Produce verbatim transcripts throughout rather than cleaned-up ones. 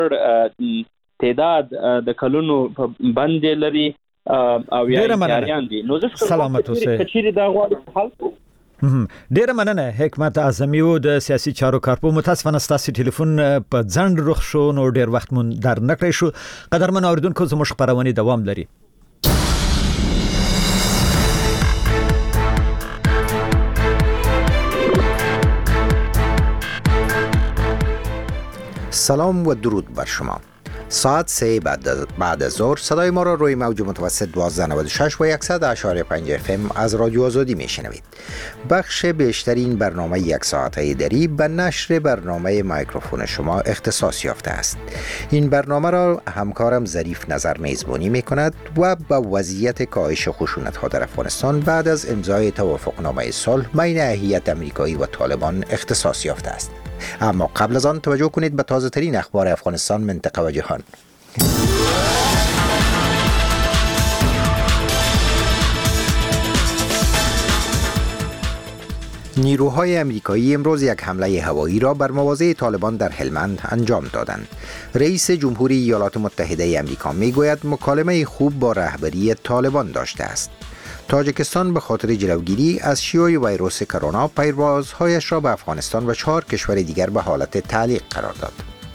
تعداد د کلونو بند لري او یا یاریان دي. نو زه سلامت اوسئ. کچېرې دا غواړي حل کو. ډیره مننه حکمت اعظمي و د سیاسي چارو کارپو. متاسفانه ستاسو ټلیفون په ځنډ رخ شو نو ډیر وخت مون در نکړی شو. قدرمن اوریدونکو زموږ خبرونه دوام لري. سلام و درود بر شما. ساعت سه بعد بعد از ظهر صدای ما را روی موج متوسط دوازده نود و شش و صد و اشاره پنج اف ام از رادیو آزادی میشنوید. بخش بیشترین برنامه یک ساعته دری به نشر برنامه میکروفون شما اختصاص یافته است. این برنامه را همکارم ظریف نظر میزبانی میکند و به وضعیت کاهش خشونت ها در افغانستان بعد از امضای توافقنامه صلح بین هیئت آمریکایی و طالبان اختصاص یافته است. اما قبل از آن توجه کنید به تازه ترین اخبار افغانستان، منطقه و جهان. نیروهای آمریکایی امروز یک حمله هوایی را بر مواضع طالبان در هلمند انجام دادند. رئیس جمهوری ایالات متحده آمریکا میگوید مکالمه خوب با رهبری طالبان داشته است. تاجیکستان به خاطر جلوگیری از شیوع ویروس کرونا پروازهایش را به افغانستان و چهار کشور دیگر به حالت تعلیق قرار داد.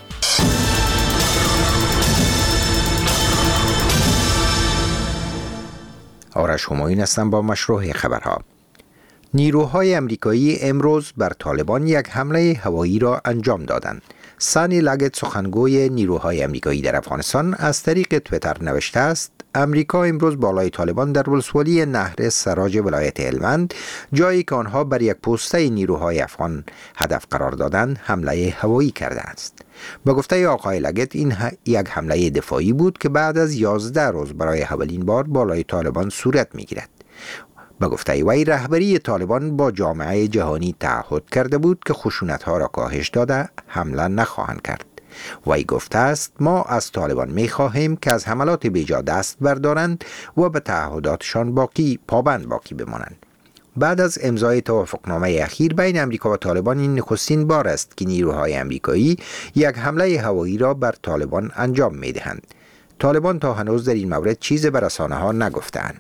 آرش همایون هستم با مشروع خبرها. نیروهای آمریکایی امروز بر طالبان یک حمله هوایی را انجام دادند. سانی لگت سخنگوی نیروهای آمریکایی در افغانستان از طریق توییتر نوشته است: امریکا امروز بالای طالبان در ولسوالی نهر سراج ولایت هلمند، جایی که آنها بر یک پوسته نیروهای افغان هدف قرار دادند، حمله هوایی کرده است. به گفته آقای لگت این یک حمله دفاعی بود که بعد از یازده روز برای اولین بار بالای طالبان صورت می‌گیرد. به گفته وی رهبری طالبان با جامعه جهانی تعهد کرده بود که خشونت‌ها را کاهش داده حمله نخواهند کرد. وی گفته است: ما از طالبان می خواهیم که از حملات بیجا دست بردارند و به تعهداتشان باقی پابند باقی بمانند. بعد از امضای توافقنامه اخیر بین امریکا و طالبان این نخستین بار است که نیروهای آمریکایی یک حمله هوایی را بر طالبان انجام می دهند. طالبان تا هنوز در این مورد چیزی به رسانه‌ها نگفتند.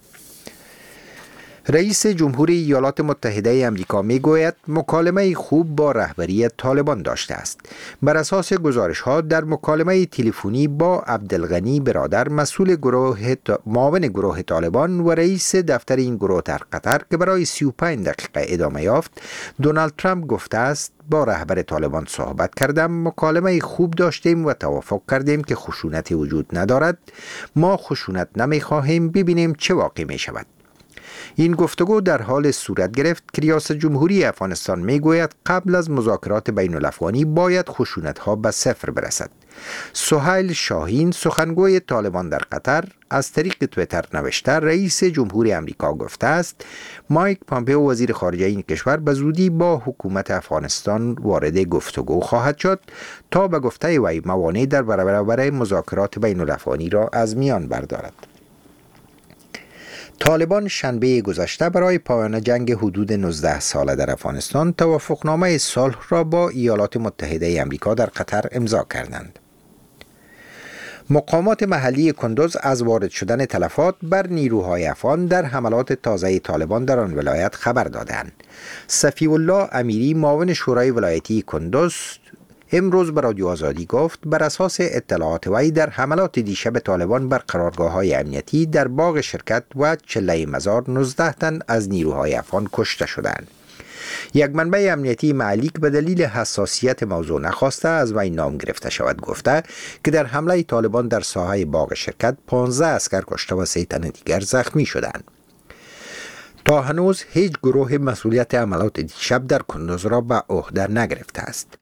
رئیس جمهوری ایالات متحده آمریکا میگوید مکالمه خوب با رهبری طالبان داشته است. بر اساس گزارش ها در مکالمه تلفنی با عبدالغنی برادر، مسئول گروه معاون گروه طالبان و رئیس دفتر این گروه در قطر که برای سی و پنج دقیقه ادامه یافت، دونالد ترامپ گفته است: با رهبر طالبان صحبت کردم، مکالمه خوب داشتیم و توافق کردیم که خشونت وجود ندارد. ما خشونت نمی خواهیم، ببینیم چه واقع می شود. این گفتگو در حال صورت گرفت که ریاست جمهوری افغانستان میگوید قبل از مذاکرات بین الافغانی باید خشونت‌ها به صفر برسد. سهیل شاهین، سخنگوی طالبان در قطر، از طریق توییتر نوشته: رئیس جمهوری آمریکا گفته است مایک پامپئو وزیر خارجه این کشور به زودی با حکومت افغانستان وارد گفتگو خواهد شد تا به گفته وی موانع در برابر مذاکرات بین الافغانی را از میان بردارد. طالبان شنبه گذشته برای پایان جنگ حدود نوزده ساله در افغانستان توافقنامه صلح را با ایالات متحده آمریکا در قطر امضا کردند. مقامات محلی کندوز از وارد شدن تلفات بر نیروهای افغان در حملات تازه طالبان در آن ولایت خبر دادند. صفی الله امیری، معاون شورای ولایتی کندوز، امروز به رادیو آزادی گفت بر اساس اطلاعات وی در حملات دیشب طالبان بر قرارگاه‌های امنیتی در باغ شرکت و چله مزار نوزده تن از نیروهای افغان کشته شدند. یک منبع امنیتی محلی که به دلیل حساسیت موضوع نخواسته از وی نام گرفته شود گفته که در حمله طالبان در ساحه باغ شرکت پانزده اسکر کشته و سه تن دیگر زخمی شدند. تا هنوز هیچ گروه مسئولیت حملات دیشب در کندوز را به عهده نگرفته است.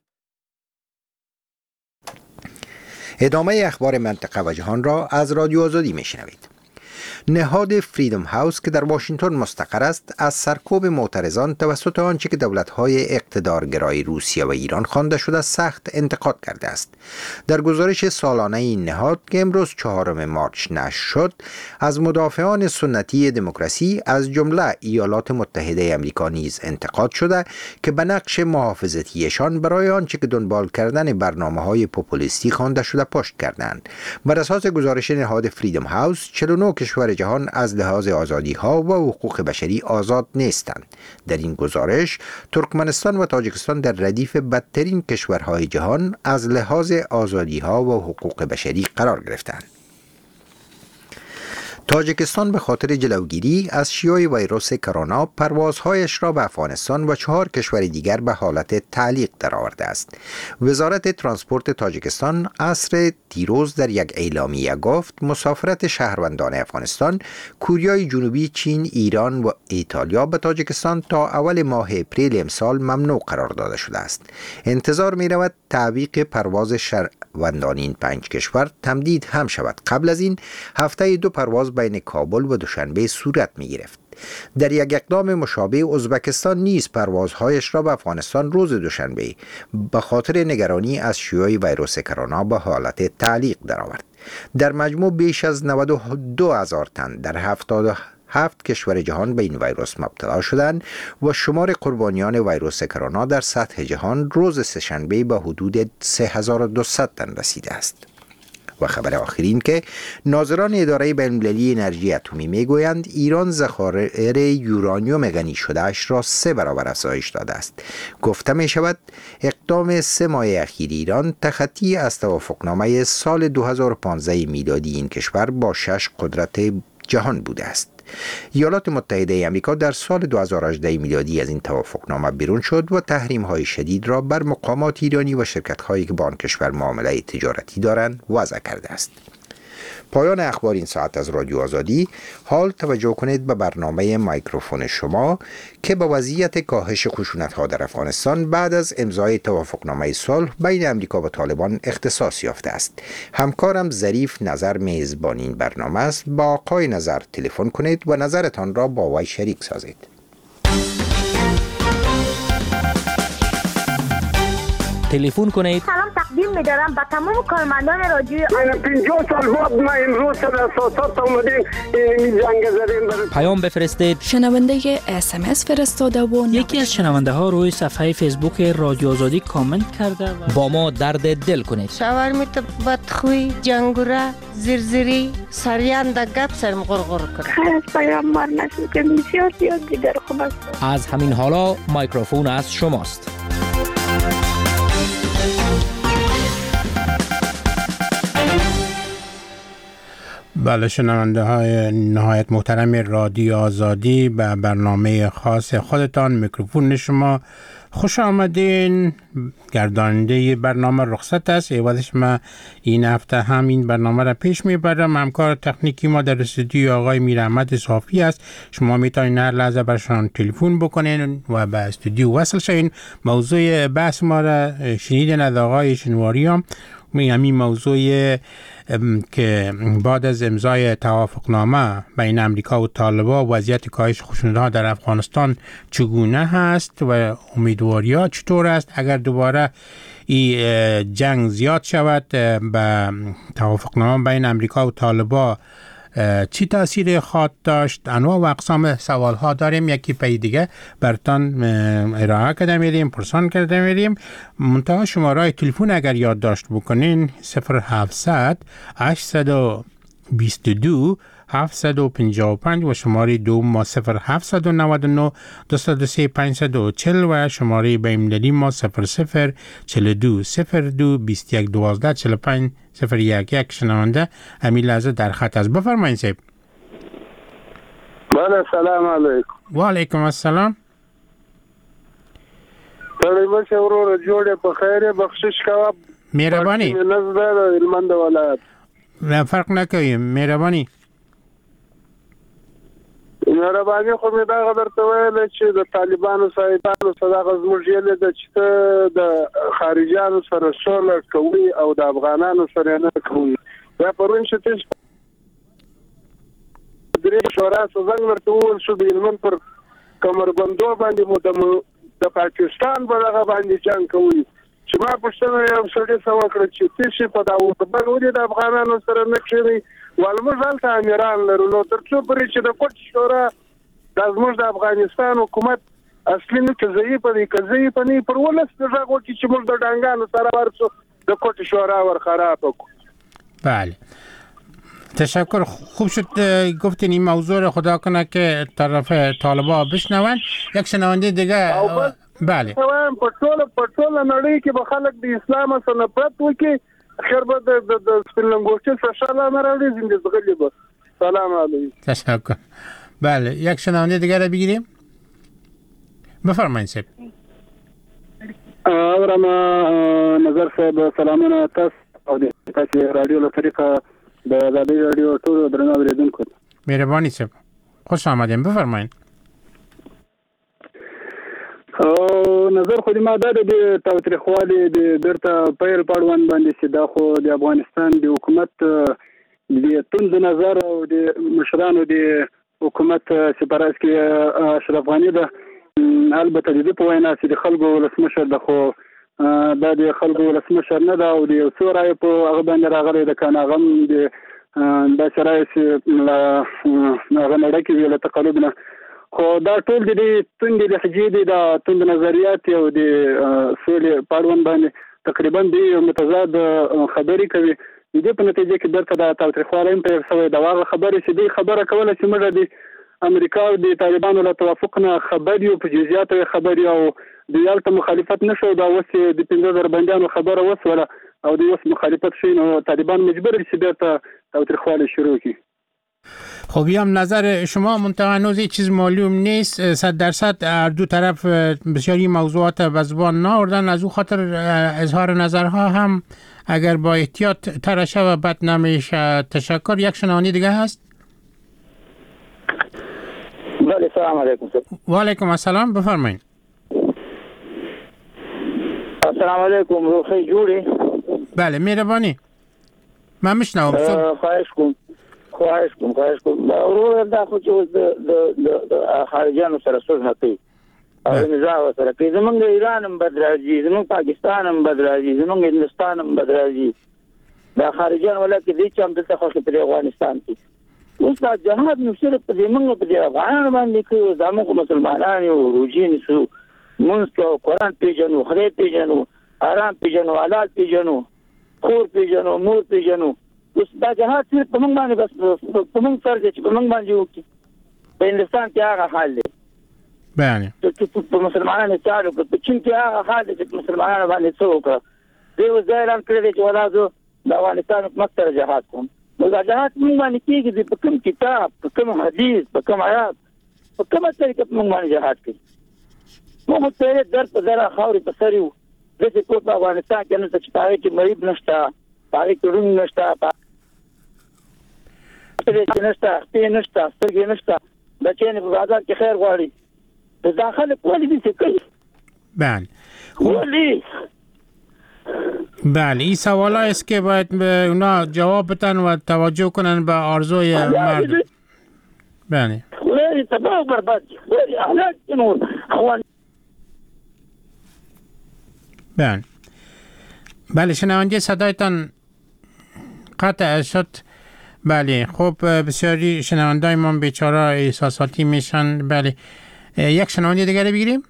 ادامه اخبار منطقه و جهان را از رادیو آزادی میشنوید. نهاد فریدم هاوس که در واشنگتن مستقر است از سرکوب معترضان توسط آنچه که دولت‌های اقتدارگرای روسیه و ایران خوانده شده سخت انتقاد کرده است. در گزارش سالانه این نهاد که امروز چهارم مارس نشر شد، از مدافعان سنتی دموکراسی از جمله ایالات متحده آمریکا نیز انتقاد شده که به نقش محافظتیشان برای آنچه که دنبال کردن برنامه‌های پوپولیستی خوانده شده پشت کردند. بر اساس گزارش نهاد فریدم هاوس، چهل و نه کشور جهان از لحاظ آزادی‌ها و حقوق بشری آزاد نیستند. در این گزارش ترکمنستان و تاجیکستان در ردیف بدترین کشورهای جهان از لحاظ آزادی‌ها و حقوق بشری قرار گرفتند. تاجیکستان به خاطر جلوگیری از شیوع ویروس کرونا پروازهایش را به افغانستان و چهار کشور دیگر به حالت تعلیق درآورده است. وزارت ترانسپورت تاجیکستان عصر دیروز در یک اعلامیه گفت مسافرت شهروندان افغانستان، کوریای جنوبی، چین، ایران و ایتالیا به تاجیکستان تا اول ماه اپریل امسال ممنوع قرار داده شده است. انتظار می رود تعویق پرواز شهروندان این پنج کشور تمدید هم شود. قبل از این هفته دو پرواز بین کابل و دوشنبه صورت می گرفت. در یک اقدام مشابه ازبکستان نیز پروازهایش را به افغانستان روز دوشنبه به خاطر نگرانی از شیوع ویروس کرونا به حالت تعلیق درآورد. در مجموع بیش از نود و دو هزار تن در هفتاد و هفت کشور جهان به این ویروس مبتلا شدند و شمار قربانیان ویروس کرونا در سطح جهان روز سه‌شنبه به حدود سه هزار و دویست تن رسیده است. و خبر آخرین که ناظران اداره بین‌المللی انرژی اتمی میگویند ایران ذخایر یورانیوم غنی شده اش را سه برابر افزایش داده است. گفته می شود اقدام سه ماه اخیر ایران تخطی از توافقنامه سال دو هزار و پانزده میلادی این کشور با شش قدرت جهان بوده است. ایالات متحده آمریکا در سال دو هزار و هجده میلادی از این توافقنامه بیرون شد و تحریم‌های شدید را بر مقامات ایرانی و شرکت‌هایی که با آن کشور معامله تجارتی دارند وضع کرده است. پایان اخبار این ساعت از رادیو آزادی. حال توجه کنید به برنامه میکروفون شما که با وضعیت کاهش خشونت‌ها در افغانستان بعد از امضای توافقنامه صلح بین آمریکا و طالبان اختصاص یافته است. همکارم ظریف نظر میزبان این برنامه است. با آقای نظر تلفن کنید و نظرتان را با وی شریک سازید. تلفن کنید. سلام تقدیم می‌دارم به تمام کارمندان رادیو. من پنجاه سال بعد ما امروز سر اساسات اومدیم این جنگ زدیم. پیام بفرستید. شنونده اس ام اس فرستاده و یکی از شنونده ها روی صفحه فیسبوک رادیو آزادی کامنت کرده و با ما درد دل کنید. شاورمیت بدخوی، جنگوره، زرزری، سریان در گپ سرم غرغر کنه. خیلی پیام بر نشد که بسیار زیاد دیگر خوب است. از همین حالا میکروفون از شماست. بله، شنونده های نهایت محترم رادیو آزادی، به برنامه خاص خودتان میکروفون شما خوش آمدین. گرداننده برنامه رخصت است. عوضش ما این هفته هم این برنامه را پیش میبرم. همکار تکنیکی ما در استودیو آقای میر احمد صافی است. شما میتونین هر لحظه برشان تلفن بکنین و به استودیو وصل شین. موضوع بحث ما را شنیدین از آقای شنواری هم. همین موضوع که بعد از امضای توافقنامه بین امریکا و طالبان وضعیت کاهش خشونت‌ها در افغانستان چگونه هست و امیدواری‌ها چطور است اگر دوباره این جنگ زیاد شود به توافقنامه بین امریکا و طالبان چی تاثیر خواهد داشت؟ انواع و اقسام سوال ها داریم، یکی پی دیگه برتان ارائه کرده میریم، پرسان کرده میریم. منتها شماره تلفن اگر یادداشت بکنین صفر هفتصد هشتصد و بیست و دو هفتصد و پنجاه و پنج و شماره دو ما صفر هفتصد و نود و نه دویست و سه پانصد و چهل و شماره بین‌المللی ما صفر صفر چهل و دو صفر دو بیست و یک دوازده چهل و پنج صفر یک یک. شنونده همین لحظه در خط است. بفرمایید صاحب. بله، سلام علیکم. و علیکم السلام. تړي باشه ورور جوړه په خیره بخشش کوه. مهرباني. نظر المند ولایت. نه فرق نکوي. مهرباني. مهرباني خو مې دا غوړ ته ویل چې د طالبانو سایتانو صداقت زموږ یې د چې د خارجانو سره سوله کوي او د افغانانو سره نه کوي. دا پرون چې مدیریت شورا څنګه ورته وول شو د هلمند پر کمربندو باندې مو د پاکستان په دغه باندې جنګ کوي چې ما پښتنه یو سړی سوا کړ چې څه په دا وطن ولې د افغانانو سره نه کېږي ولمر ځلته امیران لرو نو تر څو پرې چې د کوټ شورا د زموږ د افغانستان حکومت اصلي نه کزي په دې کزي په نه پر ولس دغه کوټ چې موږ د ډنګانو سره ورسو د کوټ شورا ور خراب کو. بله تشکر. خوب شد گفتین این موضوع رو خدا کنه که طرف طالبا بشنون. یک شنونده دیگه بله په ټول په ټول نړۍ کې به خلک د اسلام سره نفرت وکړي خیر به د سپینلنګوچې سره نه راوړي زندگی به. سلام علیکم. تشکر. بله یک شنونده دیگه رو بگیریم. بفرمایید صاحب. اورم نظر صاحب سلامونه تاسو او د تاسو رادیو له طریقه د رادیو رادیو ټول درنو اوریدونکو. مهرباني صاحب. خوش آمدین. بفرمایید. او نظر خو دې ما دا د تاوتریخوالي د بیرته پیل پاړوان باندې چې دا خو د افغانستان د حکومت د توند نظر او د مشرانو د حکومت سپارښت کې اشرف غنی ده. البته د په وینا چې د خلکو ولسمشر د خو دا د خلکو ولسمشر نه دا او د یو څو رای په هغه باندې راغلی د کنه غم د دا شرای چې هغه نړۍ کې ویل تقلب نه خو دا ټول د توند لهجې د توند نظریات او د سولې پاړوان باندې تقریبا د متضاد خبرې کوي. د دې په نتیجه کې درته د تاوتریخوالي په سوې دا هغه خبرې چې د خبره کوله چې موږ د امریکا او د طالبانو له توافق نه خبرې او په جزئیات خبرې او د یالته مخالفت نشو دا اوس د پنځه زره بندیانو خبره وسوله او د اوس مخالفت شي نو طالبان مجبور دي چې درته تاوتریخوالي شروع کړي. خب هم نظر شما منتها هنوز چیز معلوم نیست. صد درصد هر دو طرف بسیاری موضوعات به زبان نآوردن. از او خاطر اظهار نظرها هم اگر با احتیاط ترشه و بد نمیشه. تشکر. یک شنونده دیگه هست. بله سلام علیکم. و علیکم السلام. بفرمایید. السلام علیکم. روخی جوری. بله مهربانی. من میشنوم. خواهش کنم. خواهش کوم خواهش کوم ورور دا خو چې د د خارجانو سره صلح کوي او نزاع سره کوي. زمونږ ایران هم بد راځي، زمونږ پاکستان هم بد راځي، زمونږ هندستان هم بد راځي. دا خارجان ولکه دې چې هم دلته خو په افغانستان کې اوس دا جهاد نو صرف په زمونږ په افغانانو باندې کوي. زمونږ مسلمانان یو روجین سو مونږ او قرآن پیژنو، خدای پیژنو، آرام پیژنو، حلال پیژنو، خور پیژنو، مور پیژنو. اوس دا جهاد صرف په موږ باندې بس په موږ سره چې په موږ باندې وکړي. په هندستان کې هغه حال دی. بله. په مسلمانانو چارو په چین کې هغه حال دی چې مسلمانانو باندې څه وکړه. دوی اوس دا اعلان کړی دی چې ولا زه د افغانستان حکومت سره جهاد کوم. نو دا جهاد موږ باندې کېږي په کوم کتاب، په کوم حدیث، په کوم آیات، په کومه طریقه موږ باندې جهاد کوي. موږ ته در په در خاورې په سر یو. داسې ټول په افغانستان کې نشته چې هغې کې مریض نشته، هغې کې ړوند نشته، هغې نشته، خپې نشته، سترګې نشته، بچیان په بازار کې خیر غواړي. د داخل ولې داسې کوي؟ بله. ولې؟ بله این سوال است که باید به اونا جواب بدن و توجه کنن به آرزوی مردم. بله. خیلی تباه برباد، خیلی احلاک جنون اخوان. بله. بله شنونده صدایتان قطع شد. بله خب بسیاری شنوندای ما بیچاره احساساتی میشن. بله یک شنونده دیگه رو بگیریم.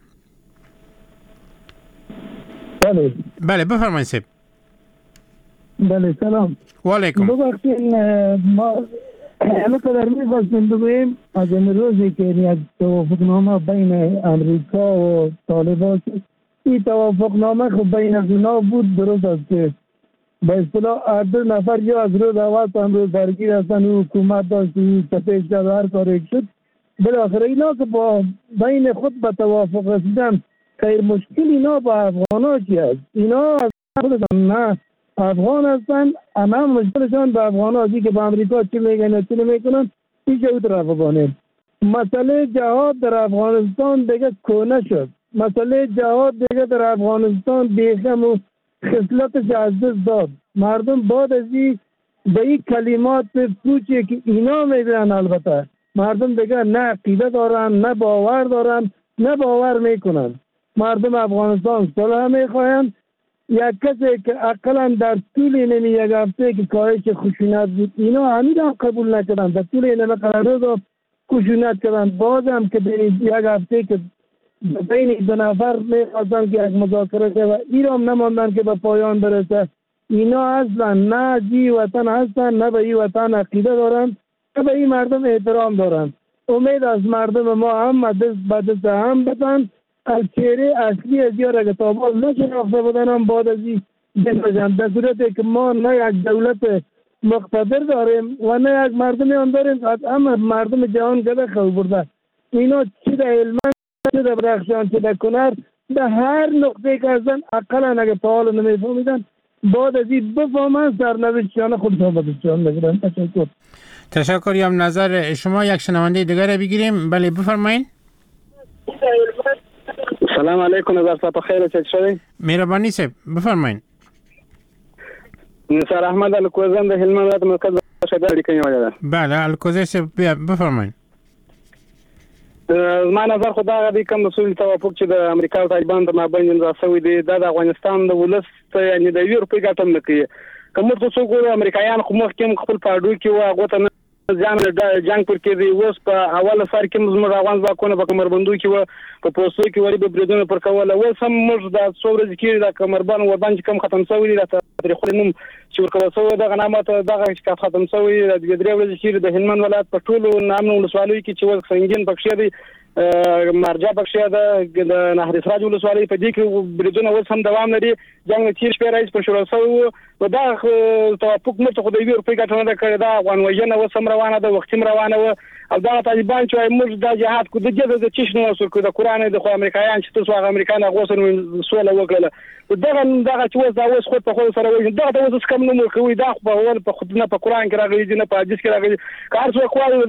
بله بله بفرمایید صاحب. بله سلام. و علیکم. ببخشید ما البته در میز بگوییم از امروزی که یک توافقنامه بین امریکا و طالبان این توافقنامه خب بین از اونا بود. درست است که به اصطلاح هر دو نفر یا از روز اول تا امروز درگیر هستن و حکومت داشتی تپیش کرد و هر کاری شد. بالاخره اینا که با بین خود به توافق رسیدن خیر مشکل اینا با افغان ها چی هست؟ اینا از خودشان نه افغان هستن، همه مشکلشان با افغان ها که با امریکا چی میگن چی نمیکنن هیچ جایی طرف افغانه. مسئله جهاد در افغانستان دیگه کنه شد. مسئله جهاد دیگه در افغانستان بیخم و خصلتش از دست داد. مردم بعد از این به این کلمات پوچه که اینا میگن البته مردم دیگه نه عقیده دارن، نه باور دارن، نه باور میکنن. مردم افغانستان صلح میخواین. یک کسی که اقلا در طول این یک هفته که کاهش خشونت بود اینا همین قبول نکردن، در طول این مقدار روز خشونت کردن، بازم که بین یک هفته که بین دو نفر میخواستن که یک مذاکره شه و ایران نماندن که به پایان برسه. اینا اصلا نه جی وطن هستن، نه به این وطن عقیده دارن، نه به این مردم احترام دارن. امید از مردم ما هم دست به دست هم بدن، از چهره اصلی از یا را که تابال نشناخته بودن هم بعد از این بنوشن. در صورتی که ما نه یک دولت مقتدر داریم و نه یک مردمی هم داریم، از همه مردم جهان گده خود برده. اینا چی در علمان، چی در برخشان، چی در کنر، در هر نقطه که هستن اقلا اگه پاال نمی فهمیدن بعد از این بفهمن سرنوشتشان خود را بدشان بگیرن. تشکر. تشکریم. نظر شما یک شنونده دیگر بگیریم. بله بفرمایید. سلام علیکم. نظر صاحب خیر چه شدین؟ مهربانی صاحب بفرمایید. نصر احمد الکوزن د هلمند ولایت مرکز شهر کې یو. بله الکوزه صاحب بفرمایید. ما نظر خو دا غوډي کوم د سولې توافق چې د امریکا او طالبان د مابین امضا شوی دی دا د افغانستان د ولس یعنی د یورپ ګټم نه کوي. کوم څه څو ګور امریکایان خو مخکې خپل پاډو کې و هغه ته ځان د جنگ پر کې دی. اوس په اوله سر کې موږ افغان ځواکونه په کمربندو کې و په پوسټو کې وری به بریدونه پر کوله. اوس هم موږ د څورز کې د کمربند ور باندې کم ختم شوی دی. د تاریخ نوم چې ورکول شوی د غنامت دغه چې ختم شوی د درې ورځې کې د هلمند ولایت په ټولو نامو ولسوالۍ کې چې وځ سنگین پکښې دی مرجع پکښې ده د نهر سراج ولسوالۍ په دې کې بریدونه اوس هم دوام لري. جنگ تیر شپې راځي په شروع شوی و دا توافق نه خو د یو په ګټه نه کړی. دا افغان وژنه اوس هم روانه ده، وختي روانه و او دا طالبان چې موږ د جهاد کو د جده د چشنو وسر کو د قران د خو امریکایان چې تاسو هغه امریکایان هغه سره سوله وکړه. دغه دغه چې اوس دا اوس خو په خو سره وایي دا د اوس کم نه کوي. دا په اول په خود نه په قران کې راغلي دي نه په حدیث کې راغلي. کار څو کوي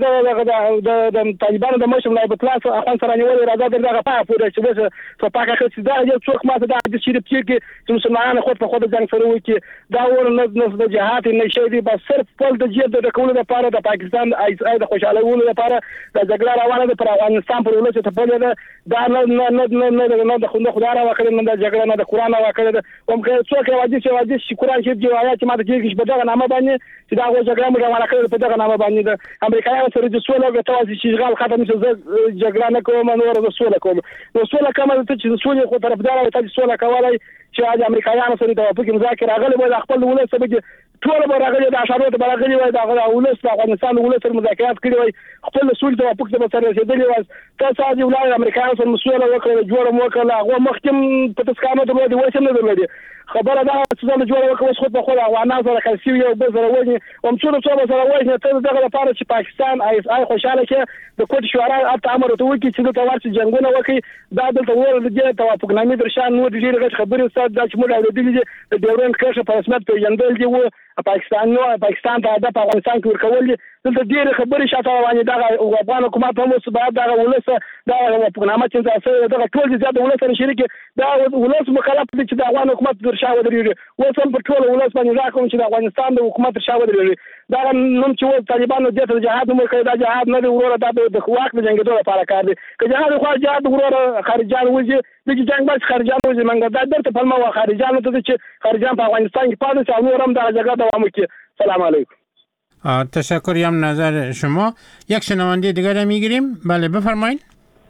دا د طالبانو د مشم لای په تلاس اخوان سره نیول راځي دغه په پوره چې وسه په پاکه کې دا یو څوک ماته دا د شریف کې چې مسلمانانو خو په خود جنگ سره وایي چې دا ور نه د جهاد نه شي دي بس صرف په د جهاد د کولو لپاره د پاکستان ای اس ای د خوشاله ولو لپاره د جګړه روانه ده پر افغانستان پر ولوت ته په ده دا نه نه نه نه نه د خوند خدای را وکړي نه د جګړه نه د قران را وکړي هم که څوک واجب چې واجب شي قران کې دی آیات ماته کېږي په دغه نامه باندې چې دا غو جګړه مو روانه کړې په دغه نامه باندې د امریکایانو سره د سولې او توازی چې اشغال ختم شي جګړه نه کوم نور د سولې کوم نو سولې کوم ته چې سولې خو طرفدار او ته سولې کولای چې د امریکایانو سره توافق مذاکره راغلي وي خپل ولې سبب ټول راغلي د اشارات راغلي وي د ولس د افغانستان ولس سره مذاکرات کړي وي خپل سولې توافق ته سره رسیدلی وي تاسو د ولایت امریکایانو سره مسوله وکړه جوړه مو کړه هغه مخکم په تسکانو ته ودی وسه نه درلودي خبره دا چې زموږ جوړه وکړه خو په خو افغانان سره کلسي یو به سره وځي هم څو څو سره وځي ته دغه لپاره چې پاکستان ای اس ای خوشاله کې د کوټ شورا اته امر ته وکړي چې د توارث جنگونه وکړي دا دلته ور د توافق نامې درشان نو د ډیره خبرې ستاسو د چې موږ اورېدلې دي د ډیورن کرښه په رسمیت پیژندل دي و پاکستان نو پاکستان ته د افغانستان کې ورکول دي دلته ډیره خبرې شاته روانې دا افغان حکومت هم اوس بعد دا ولس دا په نامه چې تاسو دا ټول دي زیات ولس سره شریک دا ولس مخالف دي چې د افغان حکومت درشاو درېږي و سم په ټول ولس باندې راکوم چې د افغانستان د حکومت درشاو درېږي دا نوم چې طالبانو د جهاد نوم کوي دا جهاد نه دی وروره دا د خواک د جنگیدو لپاره کار دی که جهاد خو جهاد وروره خارجان وځي د جنگ بس خارجان وځي منګه دا درته په ما خارجان ته چې خارجان په افغانستان کې پاتې شي نور هم دا جګړه دوام کوي. سلام علیکم. تشکریم نظر شما. یک شنونده دیگر میگیریم. بله بفرمایید.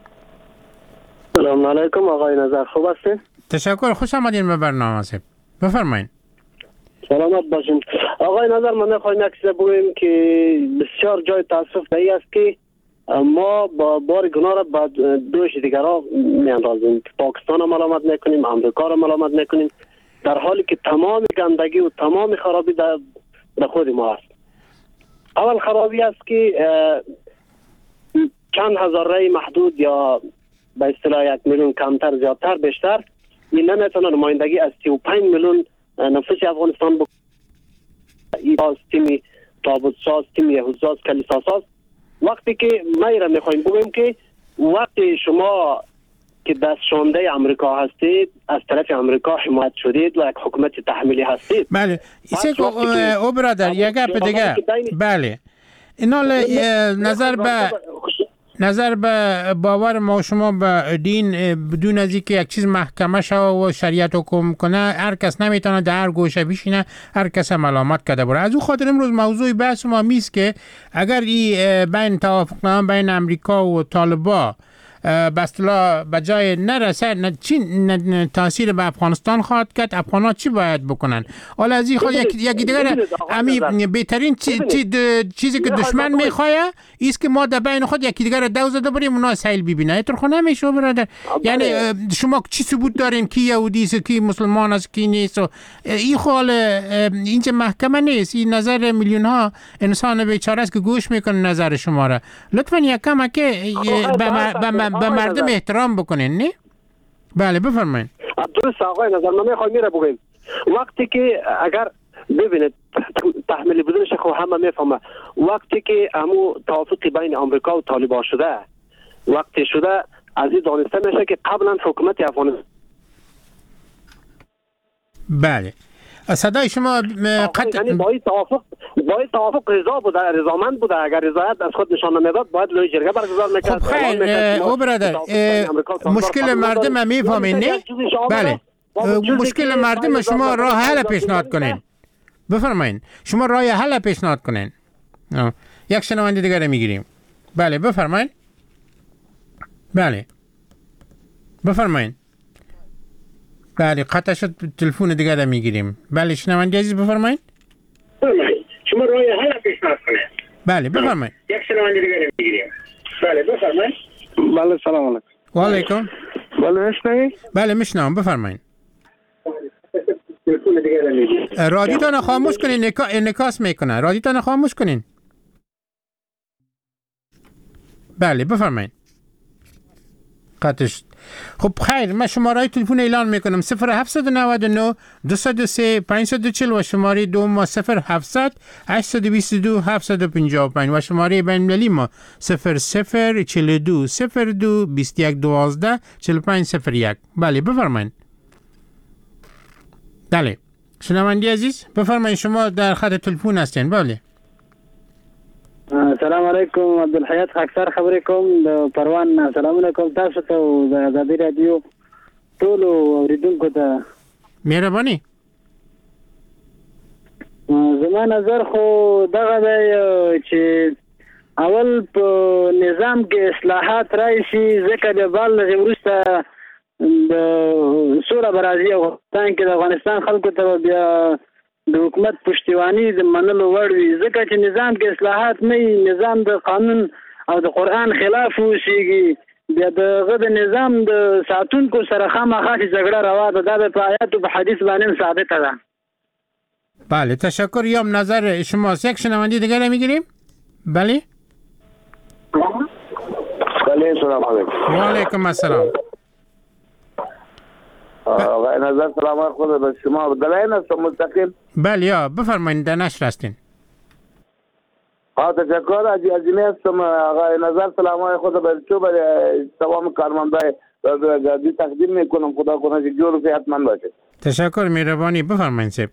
سلام علیکم آقای نظر خوب هستین؟ تشکر خوش آمدین به برنامه سب. بفرمایید. سلامت باشین. آقای نظر من نخواهیم یک چیز بگویم که بسیار جای تاسف دهی است که ما با بار گناه را با دوش دیگر ها می اندازیم. پاکستان را ملامت نکنیم، امریکا را ملامت نکنیم، در حالی که تمام گندگی و تمام خرابی در, در خود ما است. اول خرابی است که چند هزار رای محدود یا به اصطلاح یک میلیون کمتر زیادتر بیشتر این نمیتونه نمایندگی از سی و پنج میلیون نفس افغانستان بکنه. این تیمی تابوت ساز، تیمی یهودساز، کلیسا ساز. وقتی که ما را میخوایم بگویم که وقتی شما که دست شانده امریکا هستید از طرف امریکا حمایت شدید و یک حکومت تحمیلی هستید. بله ایسه او برادر یک گپ دیگه. بله اینا نظر به نظر به باور ما شما به دین بدون از اینکه یک چیز محکمه شوه و شریعت حکم کنه هر کس نمیتونه در هر گوشه بشینه هر کس ملامت کرده بره. از او خاطر امروز موضوع بحث ما میست که اگر این بین توافقنامه بین امریکا و طالبان به اصطلاح به جای نرسه چی تاثیر به افغانستان خواهد کرد؟ افغان‌ها چی باید بکنن؟ حالا از این خود یک دیگر امی بهترین چیزی که دشمن میخواه ایست که ما در بین خود یکی دیگر دو زده بریم اونا سیل ببینه. اینطور خود نمیشه برادر. یعنی شما چی ثبوت دارین کی یهودی است کی مسلمان است کی نیست؟ این خال اینجا محکمه نیست. این نظر میلیون ها انسان بیچاره است که گوش میکنه نظر شما را. لطفاً یکم که به به مردم احترام بکنین. نه؟ بله بفرمایید. درست آقای نظر من میخوام میره بگم وقتی که اگر ببینید تحمیل بدون شک همه میفهمه وقتی که همو توافق بین آمریکا و طالبان شده وقتی شده از این دانسته میشه که قبلا حکومت افغانستان بله صدای شما قطع یعنی با این توافق با این توافق رضا بوده رضامند بوده اگر رضایت از خود نشان نمیداد باید لوی جرگه برگزار میکرد. خب خیر او برادر مشکل مردم میفهمین نه؟ بله مشکل مردم شما راه حل پیشنهاد کنین. بفرمایید شما راه حل پیشنهاد کنین. یک شنونده دیگه میگیریم. بله بفرمایید. بله بفرمایید. بله قطع شد تلفن دیگه را میگیریم. بله شنونده عزیز بفرمایید. شما راه حل پیشنهاد کنید. بله بفرمایید. یک شنونده دیگه را میگیریم. بله بفرمایید. بله سلام علیکم. و علیکم. بله میشنوید؟ بله میشنوم بفرمایید. تلفن دیگه را میگیریم. رادیوتون خاموش کنین انعکاس میکنه. رادیوتون خاموش کنین. بله بفرمایید. قطعش. خب خیر من شماره تلفن اعلان میکنم صفر هفت نه نه دو صفر سه پنج چهار صفر و شماره دو ما صفر هفتصد هشت دو دو هفت پنج پنج و شماره بین المللی ما صفر صفر چهل و دو صفر دو بیست و یک دوازده چهل و پنج صفر یک. بله بفرمایید. بله شنونده عزیز بفرمایید شما در خط تلفن هستین. بله السلام علیکم عبدالحیات خاکسار خبرې کوم د پروان سلامونه کوم تاسو ته او د آزادي رادیو ټولو اوریدونکو ته مهرباني. زما نظر خو دغه دی چې اول په نظام کې اصلاحات راشي ځکه د بل وروسته د سوره برازي او افغانستان کې د افغانستان خلکو ته بیا د حکومت پشتیوانی د منلو وړ وي ځکه چې نظام کې اصلاحات نه نظام د قانون او د قرآن خلاف وشيږي بیا دغه د نظام د ساتونکو سره خامخا جګړه روا ده دا په آیات او په حدیث باندې ثابته ده. بله تشکر. یام نظر شما یک شنونده دیگه میگیریم. بله بله سلام علیکم. و علیکم السلام. آقای نظر سلام خود به شما دلائل است مستقیم. بله یا بفرمایید در نشر هستین. ها تشکر از عظیمی هستم آقای نظر سلام خود به شما به تمام کارمندای گردی تقدیم میکنم. خدا کنه که جور و صحتمند باشه. تشکر مهربانی بفرمایید سب.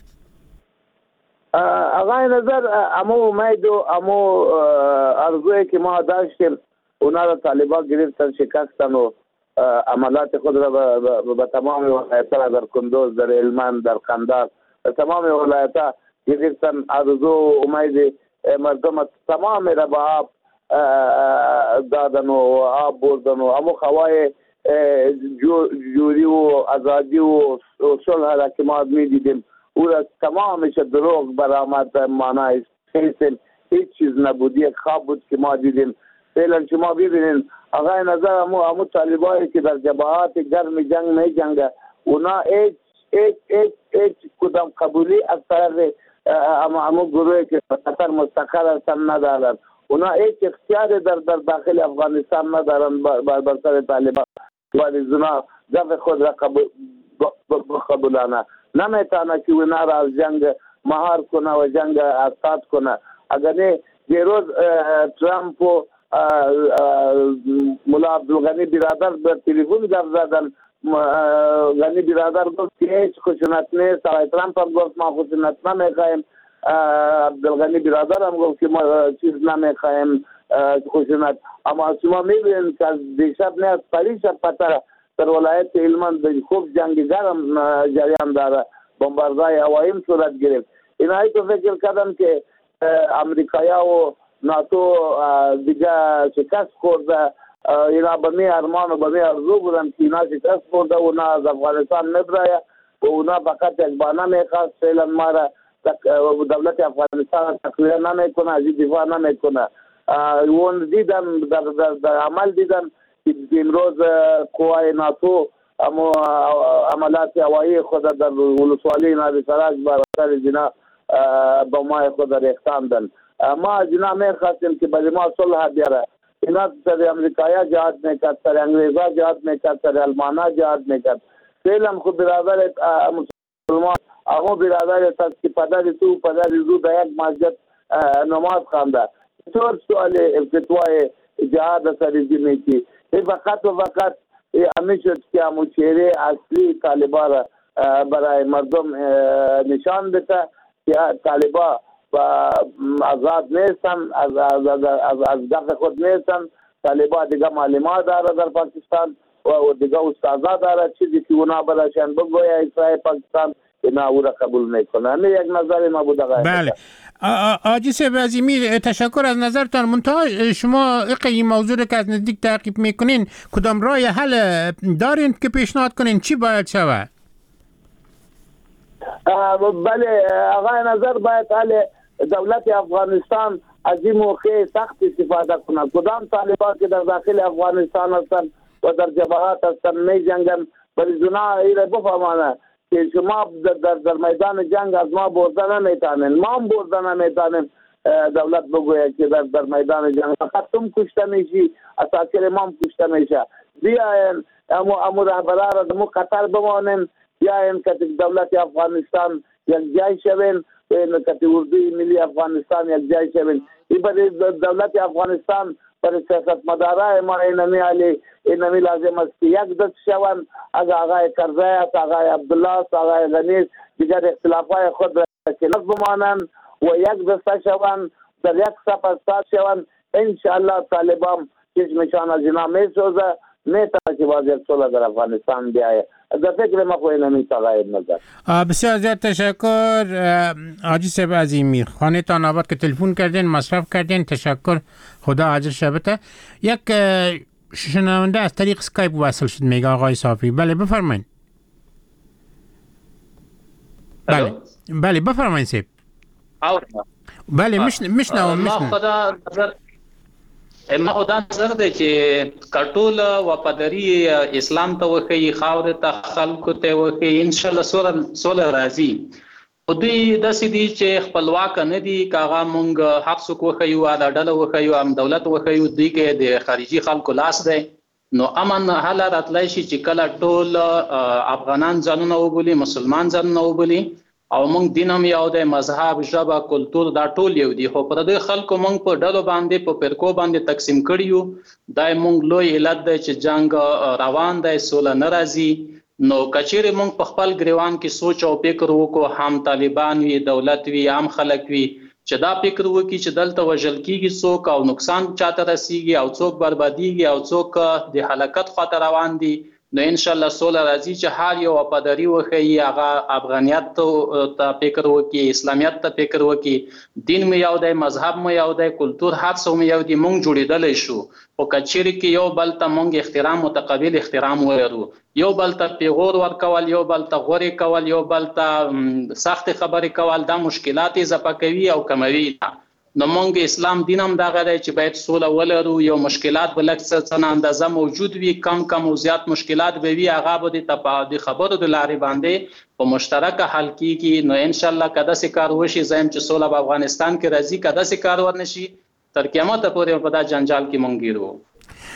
آقای نظر امو امید و امو ارزوی که ما داشتیم اونا را طالبان گرفتن شکستن و عملات خود را به تمام ولایت‌ها در کندوز در هلمند در قندهار تمام ولایت‌ها گرفتن. آرزو و امید مردم تمام را به آب دادن و آب بردن و همو خواه جوری و آزادی و صلح را که ما می‌دیدیم او را تمامش دروغ برآمد. معنی هیچ چیز نبود. یک خواب بود که ما دیدیم. فعلا شما ببینید آقای نظر همو همو طالبایی که در جبهات گرم جنگ می جنگه اونا هیچ هیچ هیچ هیچ کدام قبولی از طرف همو گروهی که قطر مستقر هستن ندارن. اونا هیچ اختیار در در داخل افغانستان ندارن بر سر طالبان ولی زنا دفع خود را قبولانه نمیتونه که اونا را از جنگ مهار کنه و جنگ اساد کنه. اگر نه دیروز ترامپ و مولا عبدالغنی برادر در تلفن گفت زدن. غنی برادر گفت که هیچ خشونت نیست. آقای ترامپ هم گفت ما خشونت نمیخوایم. عبدالغنی برادرم گفت که ما چیز نمیخوایم خشونت، اما شما میبینید که از دیشب نه از پریشب پتر در ولایت هلمند خوب جنگ گرم جریان داره، بمباردهای هوایی صورت گرفت. اینایی تو فکر کردم که امریکایا و ناتو دیگه شکست خورده، اینا به می ارمان و به می ارزو بودن که اینا شکست خورده و اونا از افغانستان نبرایه و اونا فقط یک بانه میخواست فعلا ما را دولت افغانستان تقویه نمیکنه، از دفاع نمیکنه. اون دیدن در, در, در عمل دیدن که امروز قوای ناتو اما عملات هوایی خود در ولسوالی نادی سراج بر اثر جنا با ما خود ریختاندن. ما از اینا میخواستیم که برای ما صلح بیاره. اینا سر امریکایا جهاد میکرد، سر انگلیزا جهاد میکرد، سر المانا جهاد میکرد. فعلا خود برادر مسلمان اما برادر است که پدر تو پدر زو در یک مسجد نماز خوانده. طور سوال افتتاح جهاد سر جمی کی این فقط و فقط همیشه که مشیره اصلی طالبان را برای مردم نشان بده که طالبان آزاد نیستن، از از از از از دفع خود نیستن. طالبان دیگه معلومات داره در پاکستان و دیگه استادا داره، چیزی که اونا براشن بگویه اسرائیل پاکستان اینا او را قبول نکنه. همین یک نظر ما بوده. بله آجی صاحب عظیمی، تشکر از نظرتان. منتها شما این موضوع که از نزدیک تعقیب میکنین کدام راه حل دارین که پیشنهاد کنین؟ چی باید شود؟ بله آقای نظر باید حل دولت افغانستان از این موقع سخت استفاده کنه. کدام طالبان که در داخل افغانستان هستن و در جبهات هستن می جنگن برای زنا ایره بفهمانه که شما در, در, در میدان جنگ از ما برده نمیتانین، ما هم برده نمیتانیم. دولت بگوید که در, در میدان جنگ فقط تم کشته میشی، اساکر ما هم کشته میشه. بیاین امو, امو رهبرا را دمو قطر بمانیم، بیاین که دولت افغانستان یک جای شوین، این که اردوی ملی افغانستان یک جای شوین. این برای دولت افغانستان برای سیاست مدارای ما اینمی علی اینمی لازم است که یک دست شوند. از آقای کرزی است، آقای عبدالله است، آقای غنی دیگر اختلافای خود را کنار بمانند و یک دست شوند، در یک صف استاد شوند. انشاءالله طالبان چشمشان از اینا میسوزه، میتونه که باز یک صلح در افغانستان بیایه. در فکر ما خواهی نمی تغییر نظر. بسیار زیاد تشکر حاجی صاحب عظیمی، خانه تان آباد که تلفن کردین، مصرف کردین. تشکر، خدا عاجل شبته. یک شنونده از طریق اسکایپ وصل شد، میگه آقای صافی. بله بفرمایید. بله بله بفرمایید صاحب. بله میشنوم میشنوم. ما خدا نظر ما خدا نظر دی چې کټول وفاداری اسلام ته وخی، خاور ته خلکو ته وخی، ان شاء الله سول سول راضی. او دوی داسې دي چې خپلواک نه دي، کاغه مونږ حق څوک وخیو، دا ډله وخیو، ام دولت وخیو، دوی کې د خارجي خلکو لاس دی. نو امن حال راتلای شي چې کله ټول افغانان ځانونه وبولي، مسلمان ځانونه وبولي، او مونږ دین هم یو دی، مذهب، ژبه، کلتور دا ټول یو دي، خو پر دې خلکو مونږ په ډلو باندې په فرقو باندې تقسیم کړیو. دا مونږ لوی علت دی چې جنگ روان دی، سوله نه راځي. نو کچېرې مونږ په خپل ګریوان کې سوچ او فکر وکړو، هم طالبان وي، دولت وي، عام خلک وي، چې دا فکر وکړي چې دلته وژل کېږي څوک او نقصان چاته رسیږي او څوک بربادیږي او څوک د هلاکت خواته روان دي. نو ان شاء الله سوله راځي چې هر یو وفاداری وښیي، هغه افغانیت ته فکر وکړي، اسلامیت ته فکر وکړي. دین مو یو دی، مذهب مو یو دی، کلتور هر څه مو یو دی، مونږ جوړېدلی شو. خو کچېرې کې یو بل ته مونږ احترام متقابل احترام ولرو، یو بل ته پیغور ورکول، یو بل ته غورې کول، یو بل ته سختې خبرې کول، دا مشکلات اضافه کوي او کموي. نو مونږ اسلام دین هم دغه دی چې باید سوله ولرو. یو مشکلات به لږ څه نه اندازه موجود وي، کم کم او زیات مشکلات به وي، هغه به د خبرو د لارې باندې په مشترکه حل کېږي. نو انشاءالله که داسې کار وشي، زه یم چې سوله په افغانستان کې راځي. که داسې کار ورنشي، تر قیامته پورې په دا جنجال کې مونږ ګیر وو.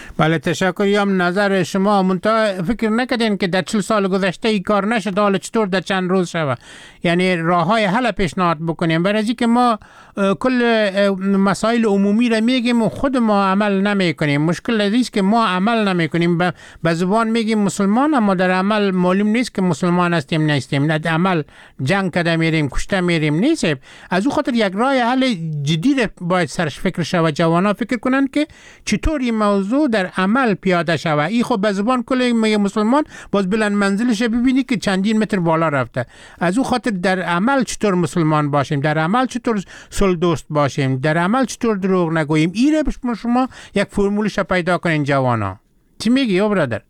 بله تشکریم نظر شما. منتها فکر نکردین که در چهل سال گذشته ای کار نشد، حالا چطور در چند روز شود؟ یعنی راه های حل پیشنهاد بکنیم، برای اینکه ما کل مسائل عمومی را میگیم و خود ما عمل نمیکنیم. مشکل است که ما عمل نمیکنیم، به زبان میگیم مسلمان اما در عمل معلوم نیست که مسلمان هستیم نیستیم. در عمل جنگ کرده میریم، کشته میریم نیست. از او خاطر یک راه حل جدی باید سرش فکر شود، جوانا فکر کنن که چطور این موضوع در عمل پیاده شود. این خب به زبان کل میگه مسلمان، باز بلند منزلش ببینی که چندین متر بالا رفته. از او خاطر در عمل چطور مسلمان باشیم، در عمل چطور صلح دوست باشیم، در عمل چطور دروغ نگوییم، این رو شما یک فرمولش پیدا کنین جوانا. چی میگی او برادر؟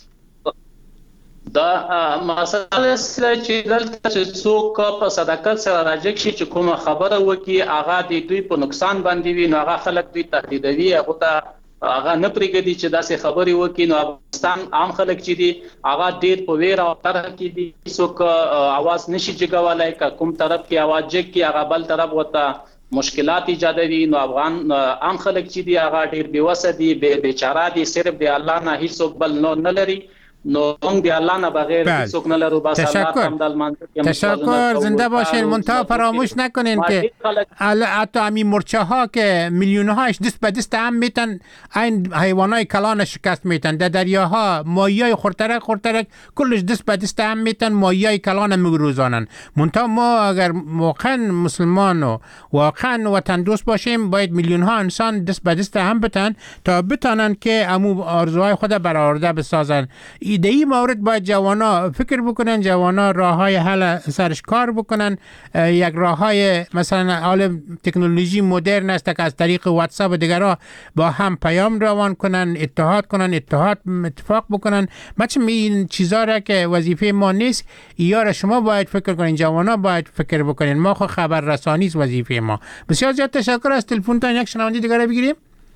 دا مسئله است چې دلته چې څوک په صداقت سره راځي چې کومه خبره وکي هغه د دوی په نقصان باندې وي، نو هغه خلک دوی تهدیدوي، هغه ته هغه نه پرېږدي چې داسې خبرې وکي. نو افغانستان عام خلک چې دي هغه ډېر په ویره او طرح کې دي، څوک اواز نشي جګولی، که کوم طرف کې اواز جګ کړي هغه بل طرف ورته مشکلات ایجادوي. نو افغان عام خلک چې دي هغه ډېر بېوسه دي، بیچاره دي، صرف د الله نه هیڅوک بل نه لري. نو اون دی الله نه بغیر څوک نه لرو. بس الله تشکر، زنده باشین. منتها فراموش نکنین که حتی همین مرچه ها که میلیون هاش دست به دست هم میتن، این حیوانای کلان شکست میتن. در دریاها ماهیای خورترک خورترک کلش دست به دست هم میتن، ماهیای کلان میگروزانن. منتها ما اگر واقعا مسلمان و واقعا وطن دوست باشیم، باید میلیون ها انسان دست به دست هم بتن تا بتانن که امو آرزوهای خود برآورده بسازن. ایده مورد باید جوانا فکر بکنن، جوانا راه های حل سرش کار بکنن. یک راه های مثلا حال تکنولوژی مدرن است که از طریق واتساپ و دیگرها با هم پیام روان کنن، اتحاد کنن، اتحاد اتفاق بکنن. مثلا این چیزا را که وظیفه ما نیست، یا شما باید فکر کنین، جوانا باید فکر بکنین. ما خو خبر رسانی است وظیفه ما. بسیار زیاد تشکر. از تلفن تا یک شنونده دیگه بگیریم.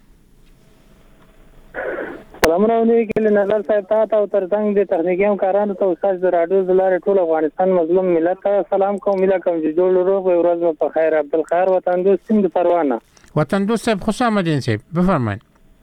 سلام راوړي کې نظر صاحب ته او ترڅنګ د تخنیکی همکارانو ته استاد د رادیو زلاره ټول افغانستان مظلوم ملت ته سلام کوم. ملت کوم چې جوړ روغ او ورځ په خیر. عبدالخیر وطن دوست سیم د پروانه. وطن دوست صاحب خوش آمدین صاحب، بفرمایید.